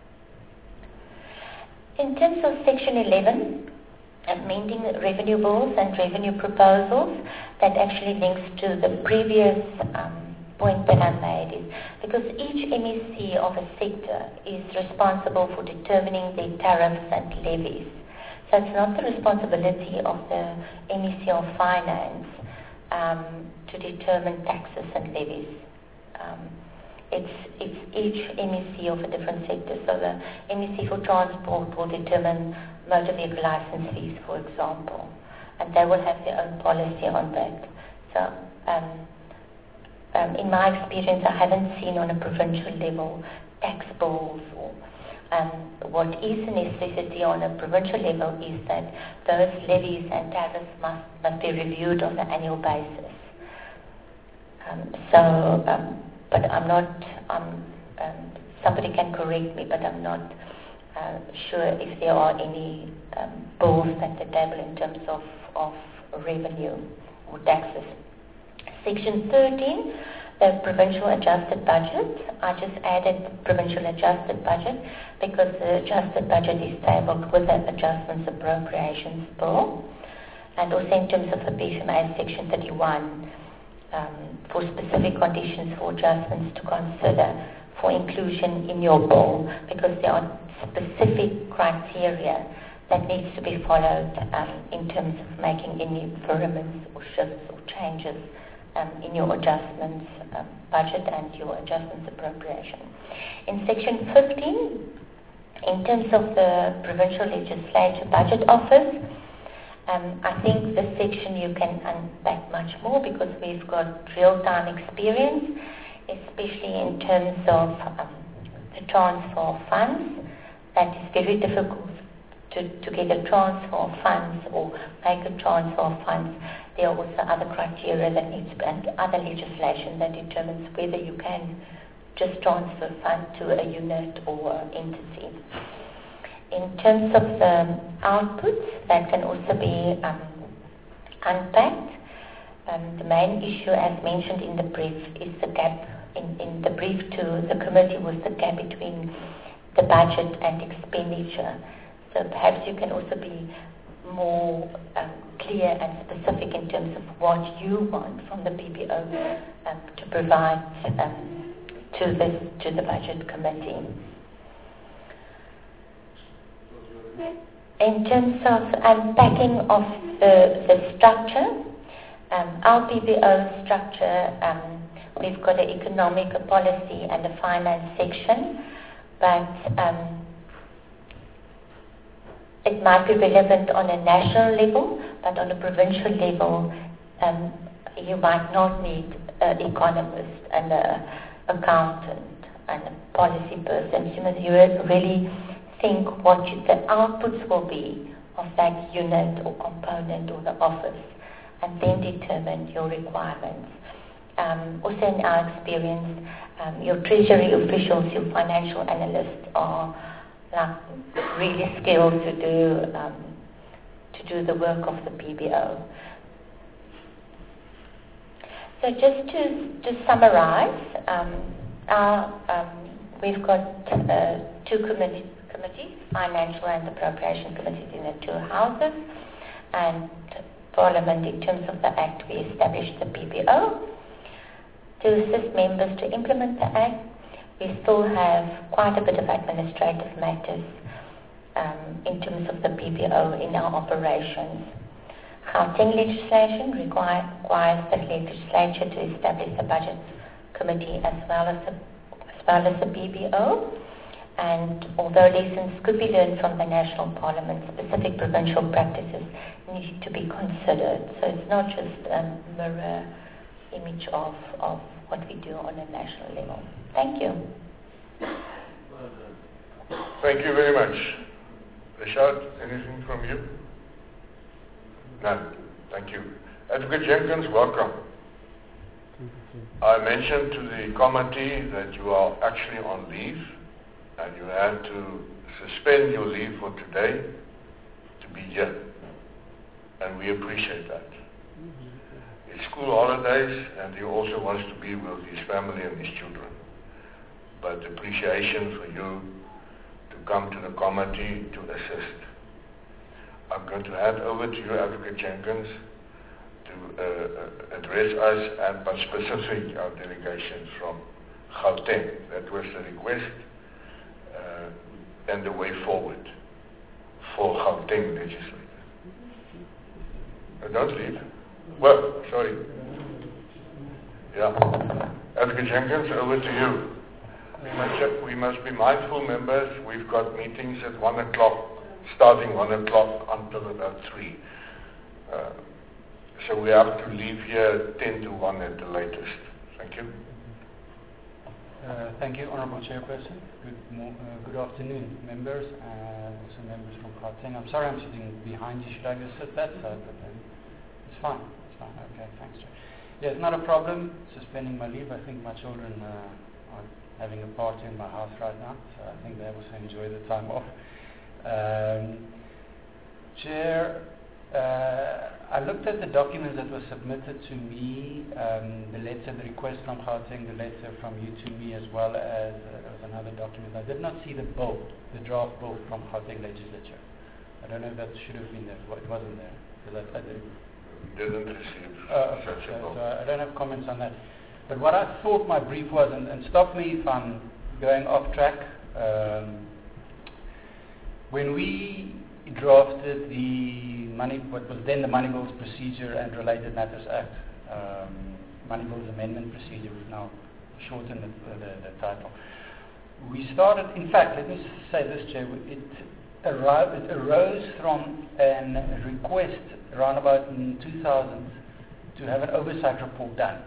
In terms of Section eleven, amending revenue bills and revenue proposals, that actually links to the previous um, point that I made, is because each M E C of a sector is responsible for determining their tariffs and levies. So it's not the responsibility of the M E C of Finance um, to determine taxes and levies. Um, it's, it's each M E C of a different sector. So the M E C for transport will determine motor vehicle license fees, for example, and they will have their own policy on that. So um, um, in my experience, I haven't seen on a provincial level tax bills or um, what is a necessity on a provincial level is that those levies and tariffs must, must be reviewed on an annual basis. Um, so, um, but I'm not, um, um, somebody can correct me, but I'm not uh, sure if there are any um, bills at the table in terms of, of revenue or taxes. Section thirteen, the provincial adjusted budget. I just added the provincial adjusted budget because the adjusted budget is tabled with the adjustments appropriations bill. And also in terms of the P F M A section thirty-one, um, for specific conditions for adjustments to consider for inclusion in your bill, because there are specific criteria that needs to be followed um, in terms of making any deferments or shifts or changes Um, in your adjustments um, budget and your adjustments appropriation. In section fifteen, in terms of the Provincial Legislature Budget Office, um, I think this section you can unpack much more because we've got real-time experience, especially in terms of um, the transfer of funds. That is very difficult to, to get a transfer of funds or make a transfer of funds. There are also other criteria that needs to be, and other legislation that determines whether you can just transfer funds to a unit or entity. In terms of the outputs, that can also be um, unpacked. Um, the main issue, as mentioned in the brief, is the gap in, in the brief to the committee was the gap between the budget and expenditure. So perhaps you can also be more um, clear and specific in terms of what you want from the P B O um, to provide um, to this to the budget committee. In terms of unpacking of the, the structure, um, our P B O structure, um, we've got an economic, a policy and a finance section, but um, it might be relevant on a national level, but on a provincial level, um, you might not need an economist and an accountant and a policy person. You must really think what you, the outputs will be of that unit or component or the office, and then determine your requirements. Um, also in our experience, um, your treasury officials, your financial analysts are like really skilled to do um, to do the work of the P B O. So just to to summarize, um, our, um, we've got uh, two committee, committees, financial and appropriation committees in the two houses, and Parliament in terms of the Act we established the P B O to assist members to implement the Act. We still have quite a bit of administrative matters um, in terms of the P B O in our operations. Gauteng legislation require, requires the legislature to establish a budget committee as well as the, as well as the P B O. And although lessons could be learned from the national parliament, specific provincial practices need to be considered. So it's not just a mirror image of, of what we do on a national level. Thank you. Thank you very much. Richard, anything from you? None. Thank you. Advocate Jenkins, welcome. I mentioned to the committee that you are actually on leave and you had to suspend your leave for today to be here. And we appreciate that. It's school holidays and he also wants to be with his family and his children. But appreciation for you to come to the committee to assist. I'm going to hand over to you, Advocate Jenkins, to uh, address us and but specifically our delegation from Gauteng. That was the request uh, and the way forward for Gauteng legislators. Uh, don't leave. Well, sorry. Yeah. Advocate Jenkins, over to you. We must, we must be mindful, members. We've got meetings at one o'clock, starting one o'clock until about three. Uh, so we have to leave here ten to one at the latest. Thank Thank you. Uh, thank you, Honourable Chairperson. Good, mo- uh, good afternoon, members, and also members from Gauteng. I'm sorry I'm sitting behind you. Should I just sit that side? But then it's fine. It's fine. Okay, thanks, Chair. Yeah, it's not a problem suspending my leave. I think my children uh, are having a party in my house right now, so I think they also enjoy the time off. Um, Chair, uh, I looked at the documents that were submitted to me, um, the letter, the request from Gauteng, the letter from you to me, as well as uh, there was another document. I did not see the bill, the draft bill from Gauteng Legislature. I don't know if that should have been there. It wasn't there. Because I, I didn't, Didn't receive uh, such a so, bill. so I don't have comments on that. But what I thought my brief was, and, and stop me if I'm going off track, um, when we drafted the money, what was then the Money Bills Procedure and Related Matters Act, um, Money Bills Amendment Procedure, we've now shortened the, the, the title. We started, in fact, let me say this, Chair, it, arrived, it arose from a request around about in two thousand to have an oversight report done.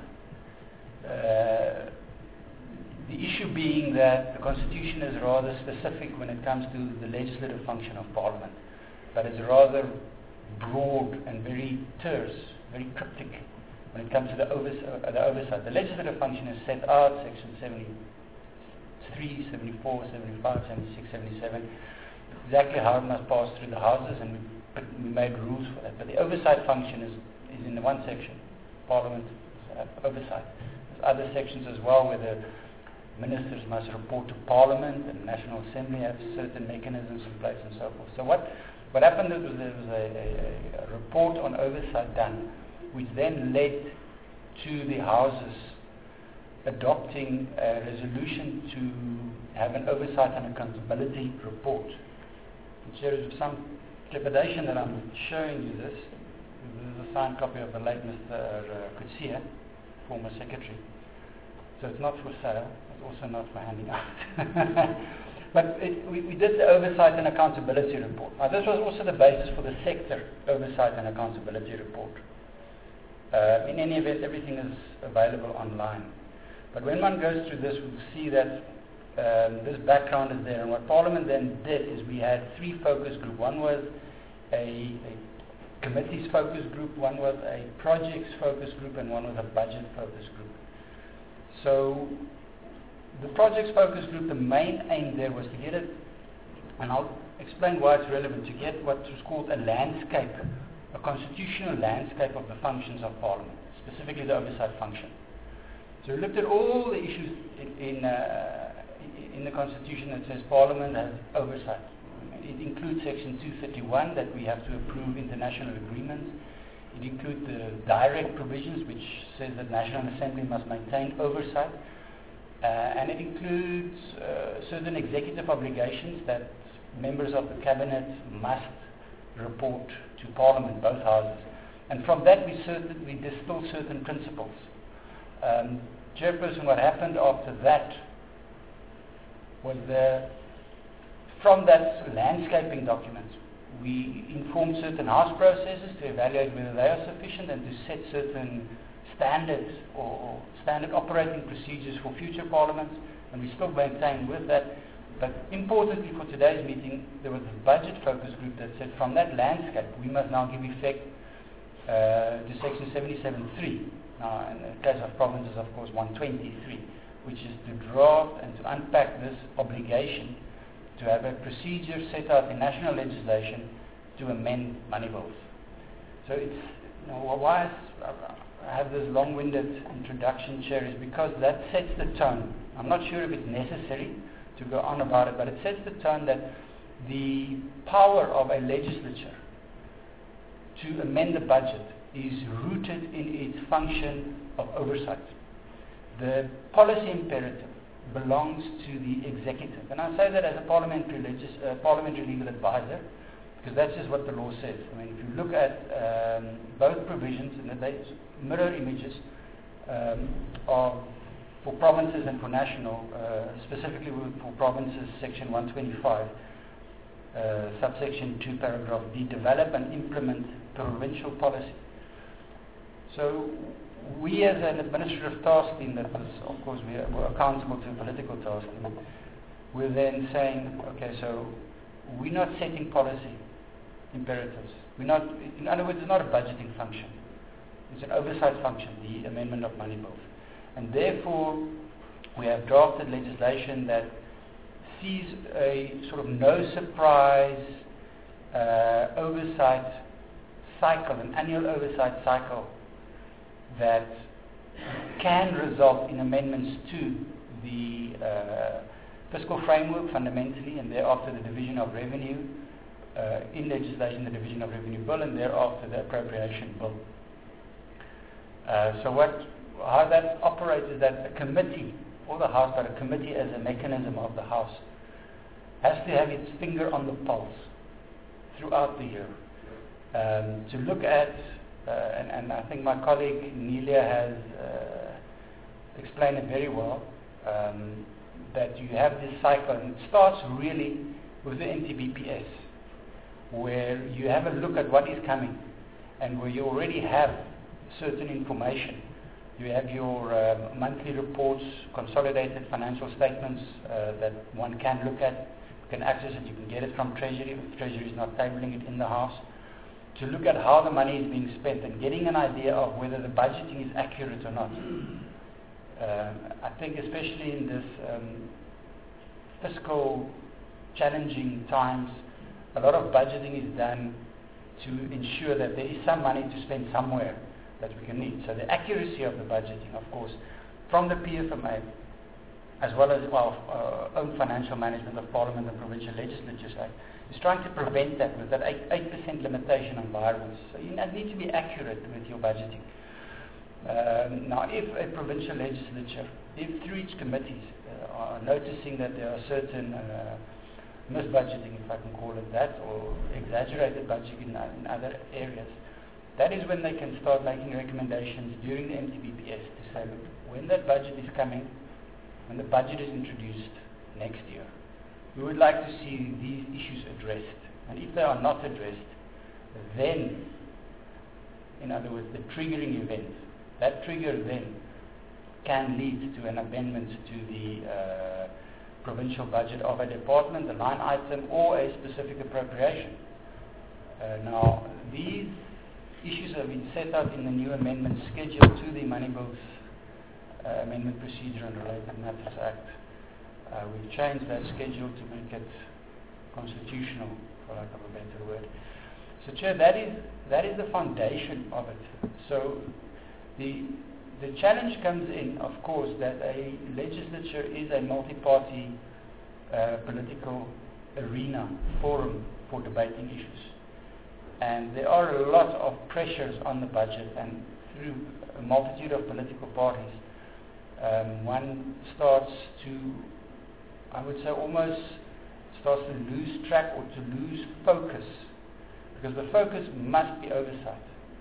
Uh, the issue being that the Constitution is rather specific when it comes to the legislative function of Parliament, but it's rather broad and very terse, very cryptic when it comes to the, overs- uh, the oversight. The legislative function is set out, section seventy-three, seventy-four, seventy-five, seventy-six, seventy-seven, exactly how it must pass through the houses, and we, but we made rules for that. But the oversight function is, is in the one section, Parliament uh, oversight. There's other sections as well where the ministers must report to Parliament, and the National Assembly have certain mechanisms in place and so forth. So what, what happened was there was a, a, a report on oversight done, which then led to the Houses adopting a resolution to have an oversight and accountability report. And Chair, is with some trepidation that I'm showing you this. This is a signed copy of the late Mister Uh, Kutsia, former secretary. So it's not for sale. It's also not for handing out. But it, we, we did the oversight and accountability report. Now this was also the basis for the sector oversight and accountability report. Uh, in any event, everything is available online. But when one goes through this, we'll see that um, this background is there. And what Parliament then did is we had three focus groups. One was a, a committees focus group, one was a projects focus group, and one was a budget focus group. So the projects focus group, the main aim there was to get it, and I'll explain why it's relevant, to get what was called a landscape, a constitutional landscape of the functions of Parliament, specifically the oversight function. So we looked at all the issues in, in, uh, in the Constitution that says Parliament has oversight. It includes Section two thirty-one, that we have to approve international agreements. It includes the direct provisions, which says that National Assembly must maintain oversight. Uh, and it includes uh, certain executive obligations that members of the Cabinet must report to Parliament, both houses. And from that we, certain, we distill certain principles. Um, Chairperson, what happened after that was the, from that landscaping document, we informed certain House processes to evaluate whether they are sufficient and to set certain standards or, or standard operating procedures for future parliaments, and we still maintain with that. But importantly for today's meeting, there was a budget focus group that said from that landscape we must now give effect uh, to section seventy-seven point three. Now in the case of provinces, of course, one twenty-three, which is to draft and to unpack this obligation to have a procedure set out in national legislation to amend money bills. So it's, you know, why I have this long-winded introduction, Chair, is because that sets the tone. I'm not sure if it's necessary to go on about it, but it sets the tone that the power of a legislature to amend the budget is rooted in its function of oversight. The policy imperative belongs to the executive. And I say that as a parliamentary, legis- uh, parliamentary legal advisor, because that's just what the law says. I mean, if you look at um, both provisions, and they mirror images um, of, for provinces and for national, uh, specifically for provinces, section one twenty-five, uh, subsection two, paragraph D, develop and implement provincial policy. So we as an administrative task team that was, of course, we were accountable to a political task team, we're then saying, okay, so we're not setting policy imperatives. We're not, in other words, it's not a budgeting function. It's an oversight function, the amendment of money bills. And therefore, we have drafted legislation that sees a sort of no surprise uh, oversight cycle, an annual oversight cycle that can result in amendments to the uh, fiscal framework fundamentally, and thereafter the division of revenue, uh, in legislation the division of revenue bill, and thereafter the appropriation bill. Uh, so what, how that operates is that a committee, or the House, but a committee as a mechanism of the House, has to have its finger on the pulse throughout the year um, to look at, uh, and, and I think my colleague Nelia has uh, explained it very well, um, that you have this cycle, and it starts really with the N T B P S, where you have a look at what is coming, and where you already have certain information. You have your uh, monthly reports, consolidated financial statements uh, that one can look at. You can access it, you can get it from Treasury, if Treasury is not tabling it in the House, to look at how the money is being spent and getting an idea of whether the budgeting is accurate or not. Um, I think especially in this um, fiscal challenging times, a lot of budgeting is done to ensure that there is some money to spend somewhere that we can need. So the accuracy of the budgeting, of course, from the P F M A, as well as our uh, own financial management of Parliament and Provincial Legislatures Act, is trying to prevent that with that eight percent limitation on violence. So you need to be accurate with your budgeting. Um, now, if a provincial legislature, if through its committees uh, are noticing that there are certain uh, misbudgeting, if I can call it that, or exaggerated budgeting in, in other areas, that is when they can start making recommendations during the M T B P S to say, look, when that budget is coming, when the budget is introduced next year, we would like to see these issues addressed. And if they are not addressed, then, in other words, the triggering event, that trigger then can lead to an amendment to the uh, provincial budget of a department, a line item, or a specific appropriation. Uh, now, these issues have been set out in the new amendment schedule to the Money Bills uh, Amendment Procedure and Related Matters Act. Uh, we've changed that schedule to make it constitutional, for lack of a better word. So, Chair, that is that is the foundation of it. So, the the challenge comes in, of course, that a legislature is a multi-party uh, political arena, forum for debating issues. And there are a lot of pressures on the budget, and through a multitude of political parties, um, one starts to, I would say, almost starts to lose track or to lose focus, because the focus must be oversight.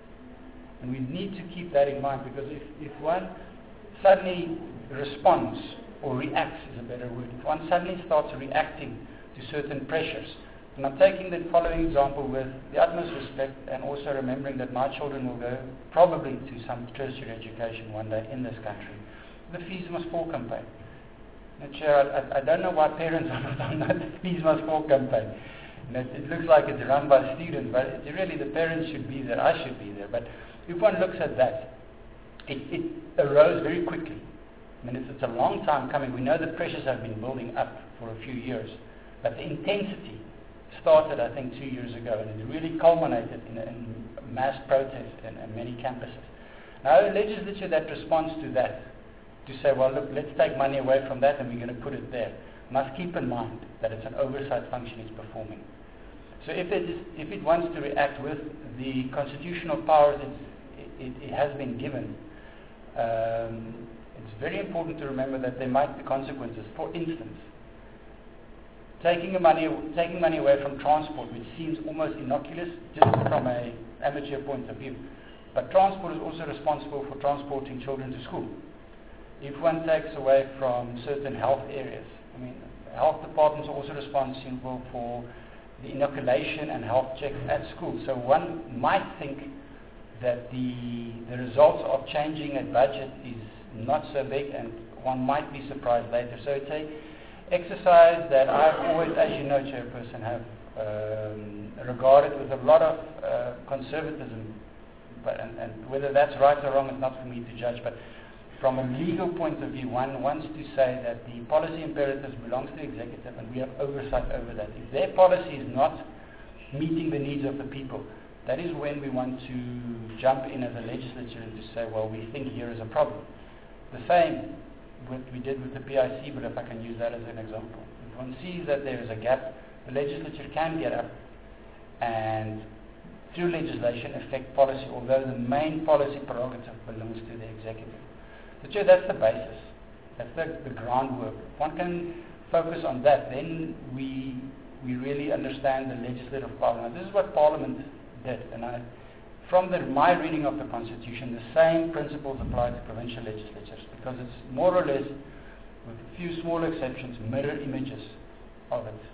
And we need to keep that in mind, because if, if one suddenly responds or reacts is a better word, if one suddenly starts reacting to certain pressures, and I'm taking the following example with the utmost respect, and also remembering that my children will go probably to some tertiary education one day in this country, the Fees Must Fall campaign. Now, Chair, I, I don't know why parents are not on that Fees Must Fall campaign. And it, it looks like it's run by students, but it, really the parents should be there, I should be there. But if one looks at that, it, it arose very quickly. I mean, it's, it's a long time coming. We know the pressures have been building up for a few years, but the intensity started, I think, two years ago, and it really culminated in, in mass protest in, in many campuses. Now, a legislature that responds to that, to say, well, look, let's take money away from that and we're going to put it there, must keep in mind that it's an oversight function it's performing. So if it, is, if it wants to react with the constitutional powers it's, it, it has been given, um, it's very important to remember that there might be consequences. For instance, taking money, taking money away from transport, which seems almost innocuous just from an amateur point of view. But transport is also responsible for transporting children to school. If one takes away from certain health areas, I mean, health departments are also responsible for the inoculation and health checks at school. So one might think that the, the results of changing a budget is not so big, and one might be surprised later. So it's a exercise that I've always, as you know, Chairperson, have um, regarded with a lot of uh, conservatism. But, and, and whether that's right or wrong is not for me to judge, but from a legal point of view, one wants to say that the policy imperatives belongs to the executive and we have oversight over that. If their policy is not meeting the needs of the people, that is when we want to jump in as a legislature and to say, well, we think here is a problem. The same what we did with the P I C, but if I can use that as an example. If one sees that there is a gap, the legislature can get up and through legislation affect policy, although the main policy prerogative belongs to the executive. So Chair, that's the basis. That's the, the groundwork. If one can focus on that, then we we really understand the legislative power. Now, this is what Parliament did, and I, from the, my reading of the Constitution, the same principles apply to provincial legislatures, because it's more or less, with a few small exceptions, mirror images of it.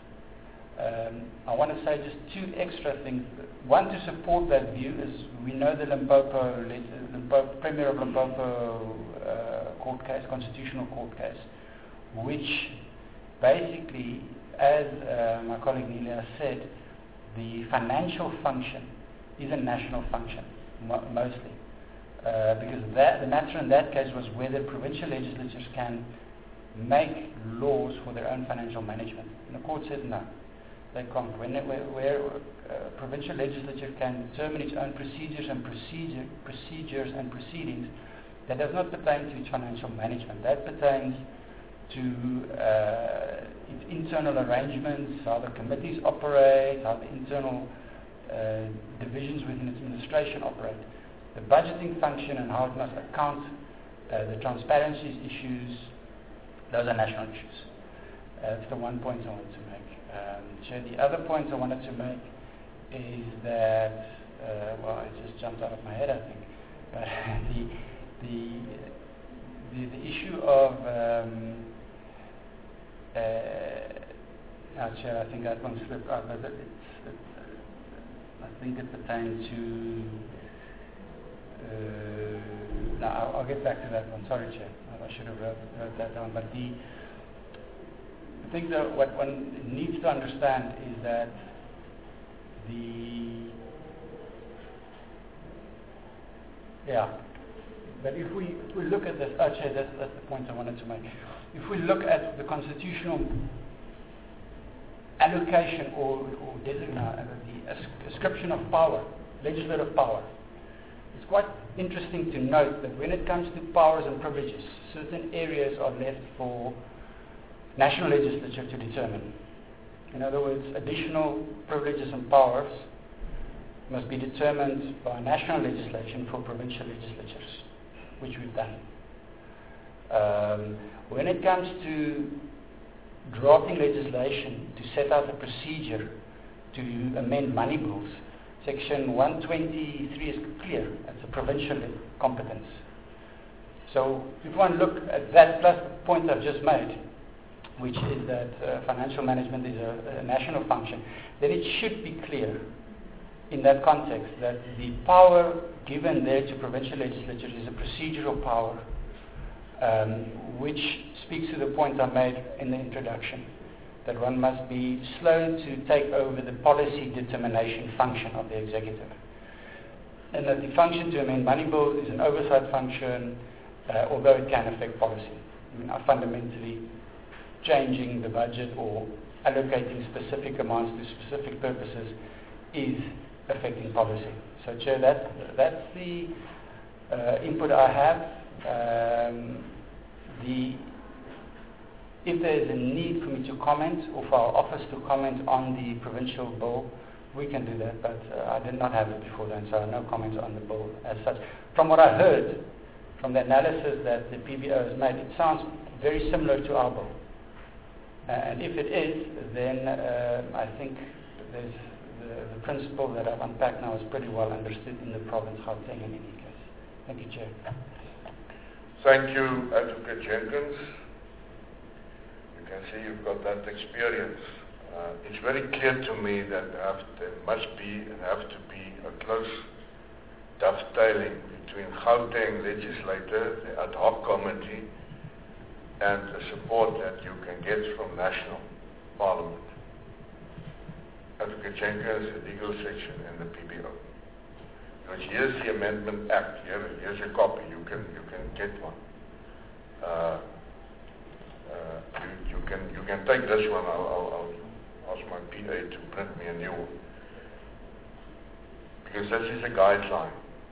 Um, I want to say just two extra things. One, to support that view is we know the Limpopo, Limpopo Premier of Limpopo uh, court case, constitutional court case, which basically, as uh, my colleague Nelia said, the financial function is a national function, mo mostly. Uh, because that, the matter in that case was whether provincial legislatures can make laws for their own financial management. And the court said no. They can't. When, where where uh, provincial legislature can determine its own procedures and procedure, procedures and proceedings, that does not pertain to its financial management. That pertains to uh, its internal arrangements, how the committees operate, how the internal uh, divisions within its administration operate. The budgeting function and how it must account, uh, the transparency issues, those are national issues. Uh, that's the one point I wanted to make. Um, so the other point I wanted to make is that, uh, well, it just jumped out of my head, I think, but the, the, the, the issue of, um, uh, actually, I think that one slipped out, but it's, it's, uh, I think it pertains to, uh, no, I'll, I'll get back to that one, sorry, Chair, I should have wrote, wrote that down, but the, I think that what one needs to understand is that the, yeah, but if we, if we look at this, actually that's, that's the point I wanted to make. If we look at the constitutional allocation or, or designate, uh, the ascription of power, legislative power, it's quite interesting to note that when it comes to powers and privileges, certain areas are left for national legislature to determine. In other words, additional privileges and powers must be determined by national legislation for provincial legislatures, which we've done. Um, when it comes to drafting legislation to set out a procedure to amend money bills, Section one twenty-three is clear. It's a provincial competence. So if one look at that plus the point I've just made, which is that uh, financial management is a, a national function, then it should be clear in that context that the power given there to provincial legislatures is a procedural power, um, which speaks to the point I made in the introduction, that one must be slow to take over the policy determination function of the executive. And that the function to amend money bills is an oversight function, uh, although it can affect policy. I mean, fundamentally, changing the budget or allocating specific amounts to specific purposes is affecting policy. So, Chair, that's, that's the uh, input I have. Um, the, if there is a need for me to comment or for our office to comment on the provincial bill, we can do that, but uh, I did not have it before then, so no comments on the bill as such. From what I heard, from the analysis that the P B O has made, it sounds very similar to our bill. Uh, and if it is, then uh, I think there's the, the principle that I've unpacked now is pretty well understood in the province, Gauteng in any case. Thank you, Chair. Thank you, Advocate Jenkins. You can see you've got that experience. Uh, it's very clear to me that there, have, there must be and have to be a close dovetailing between Gauteng legislator, the ad hoc committee, and the support that you can get from national parliament. Advocate Jenkins, the legal section, and the P B O. Because here's the Amendment Act. Here, here's a copy. You can you can get one. Uh, uh, you, you can you can take this one. I'll, I'll, I'll ask my P A to print me a new one. Because this is a guideline.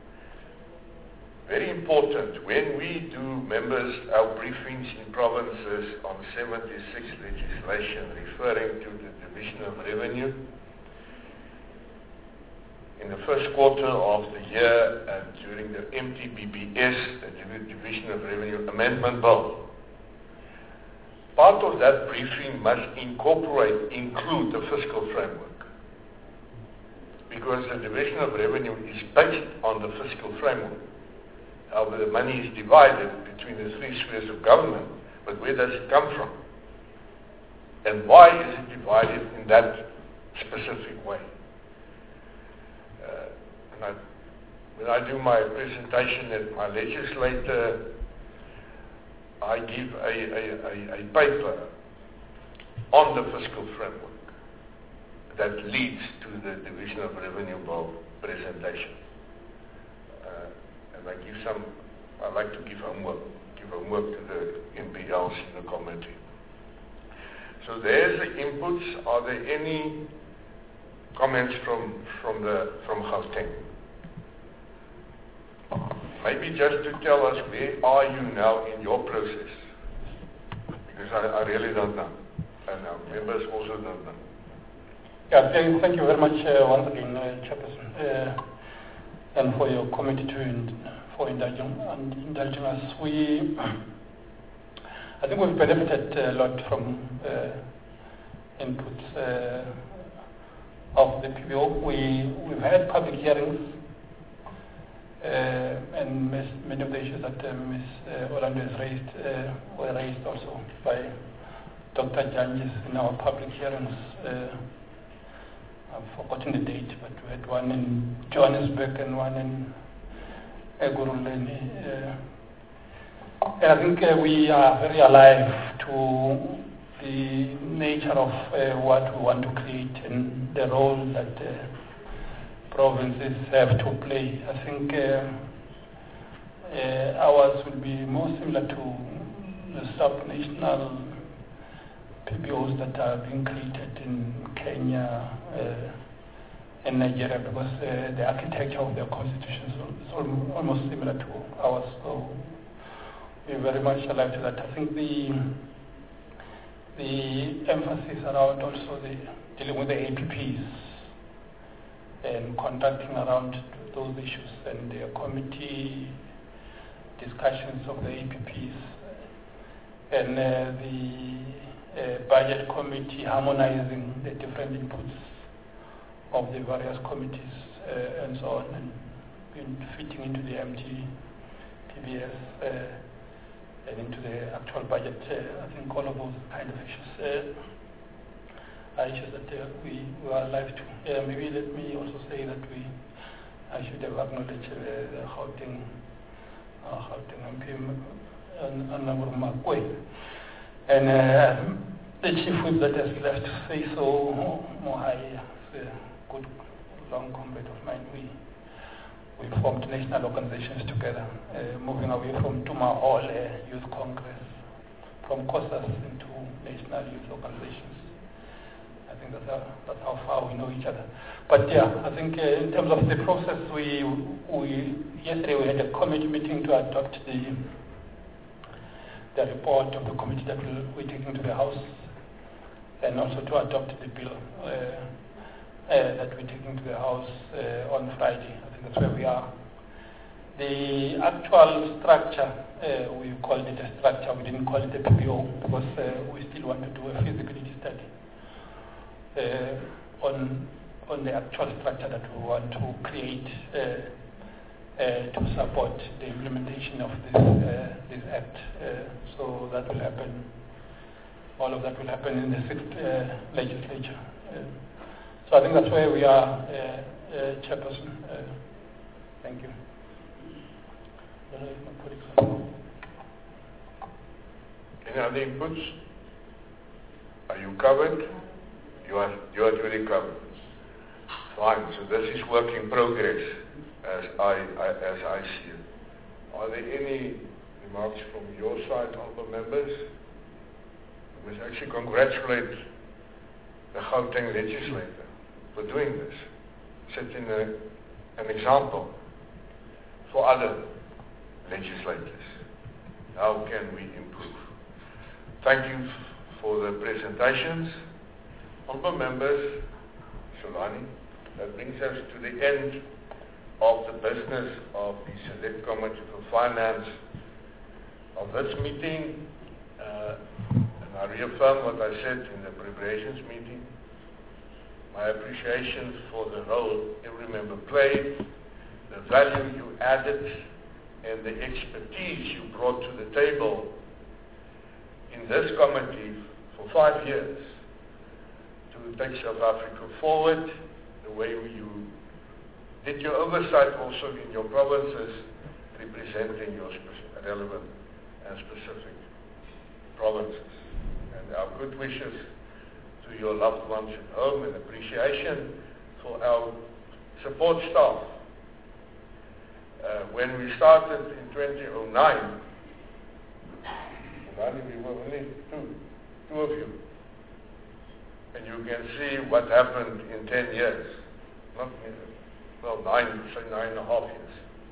Very important. When we do members our briefings in provinces on seventy-six legislation referring to the Division of Revenue, in the first quarter of the year and during the M T B B S, the Division of Revenue Amendment Bill, part of that briefing must incorporate, include the fiscal framework. Because the Division of Revenue is based on the fiscal framework. How the money is divided between the three spheres of government, but where does it come from? And why is it divided in that specific way? Uh, and I, when I do my presentation at my legislator, I give a, a, a, a paper on the fiscal framework that leads to the Division of Revenue Bill presentation. Uh, and I give some, I like to give homework, give homework to the M P Ls in the committee. So there's the inputs. Are there any comments from from the from Gauteng? Maybe just to tell us, where are you now in your process? Because I, I really don't know, and our members also don't know. Yeah, thank, thank you very much uh, once again, uh, Chairperson, uh, and for your committee to in, for indulging, and indulging us. We, I think we've benefited a lot from uh, inputs uh, of the P B O. We, we've had public hearings, uh, and miss, many of the issues that uh, Miz Uh, Orlando has raised uh, were raised also by Doctor Janjis in our public hearings. Uh, I've forgotten the date, but we had one in Johannesburg and one in Eguruleni. Uh, and I think uh, we are very alive to the nature of uh, what we want to create and the role that uh, provinces have to play. I think uh, uh, ours will be more similar to the sub-national P B Os that are being created in Kenya uh, and Nigeria, because uh, the architecture of their constitutions is al almost similar to ours. So we're very much alive to that. I think the the emphasis around also the dealing with the A P Ps and conducting around those issues and the committee discussions of the A P Ps and uh, the uh, budget committee harmonizing the different inputs of the various committees uh, and so on, and, and fitting into the M T P B S uh, and into the actual budget. Uh, I think all of those kind of issues uh, are issues that uh, we, we are alive to. Uh, maybe let me also say that we, I should have acknowledged uh, the Gauteng, uh, Gauteng M P Honorable Makwe, and uh, the chief whip that has left to say so, Mohai, is a good long comrade of mine. We we formed national organizations together, uh, moving away from Tuma Hall uh, Youth Congress, from COSAS into national youth organizations. I think that's how, that's how far we know each other. But yeah, I think uh, in terms of the process, we we yesterday we had a committee meeting to adopt the the report of the committee that we'll, we're taking to the House, and also to adopt the bill uh, uh, that we're taking to the House uh, on Friday. I think that's where we are. The actual structure, uh, we called it a structure, we didn't call it a P B O, because uh, we still want to do a feasibility study uh, on, on the actual structure that we want to create uh, Uh, to support the implementation of this uh, this act. Uh, so that will happen. All of that will happen in the sixth uh, legislature. Uh, so I think that's where we are, uh, uh, Chairperson. Uh, Thank you. Any other inputs? Are you covered? You are, you are duly covered. Fine. So this is work in progress as I, I, as I see it. Are there any remarks from your side, honourable members? I must actually congratulate the Gauteng legislator for doing this, setting a, an example for other legislators. How can we improve? Thank you for the presentations. Honourable members, Sholani, that brings us to the end of the business of the Select Committee for Finance of this meeting. Uh, and I reaffirm what I said in the preparations meeting. My appreciation for the role every member played, the value you added, and the expertise you brought to the table in this committee for five years to take South Africa forward the way you did your oversight also in your provinces, representing your relevant and specific provinces. And our good wishes to your loved ones at home, and appreciation for our support staff. Uh, when we started in twenty oh nine, we were only two, two of you. And you can see what happened in ten years. Not, well, nine, say nine and a half years.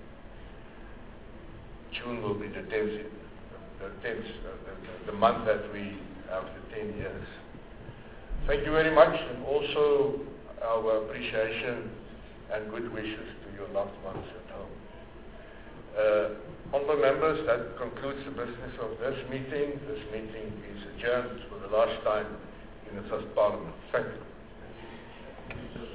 June will be the tenth, the tenth, the, the, the month that we have the ten years. Thank you very much, and also our appreciation and good wishes to your loved ones at home. Uh, honourable members, that concludes the business of this meeting. This meeting is adjourned for the last time in the first Parliament. Thank you.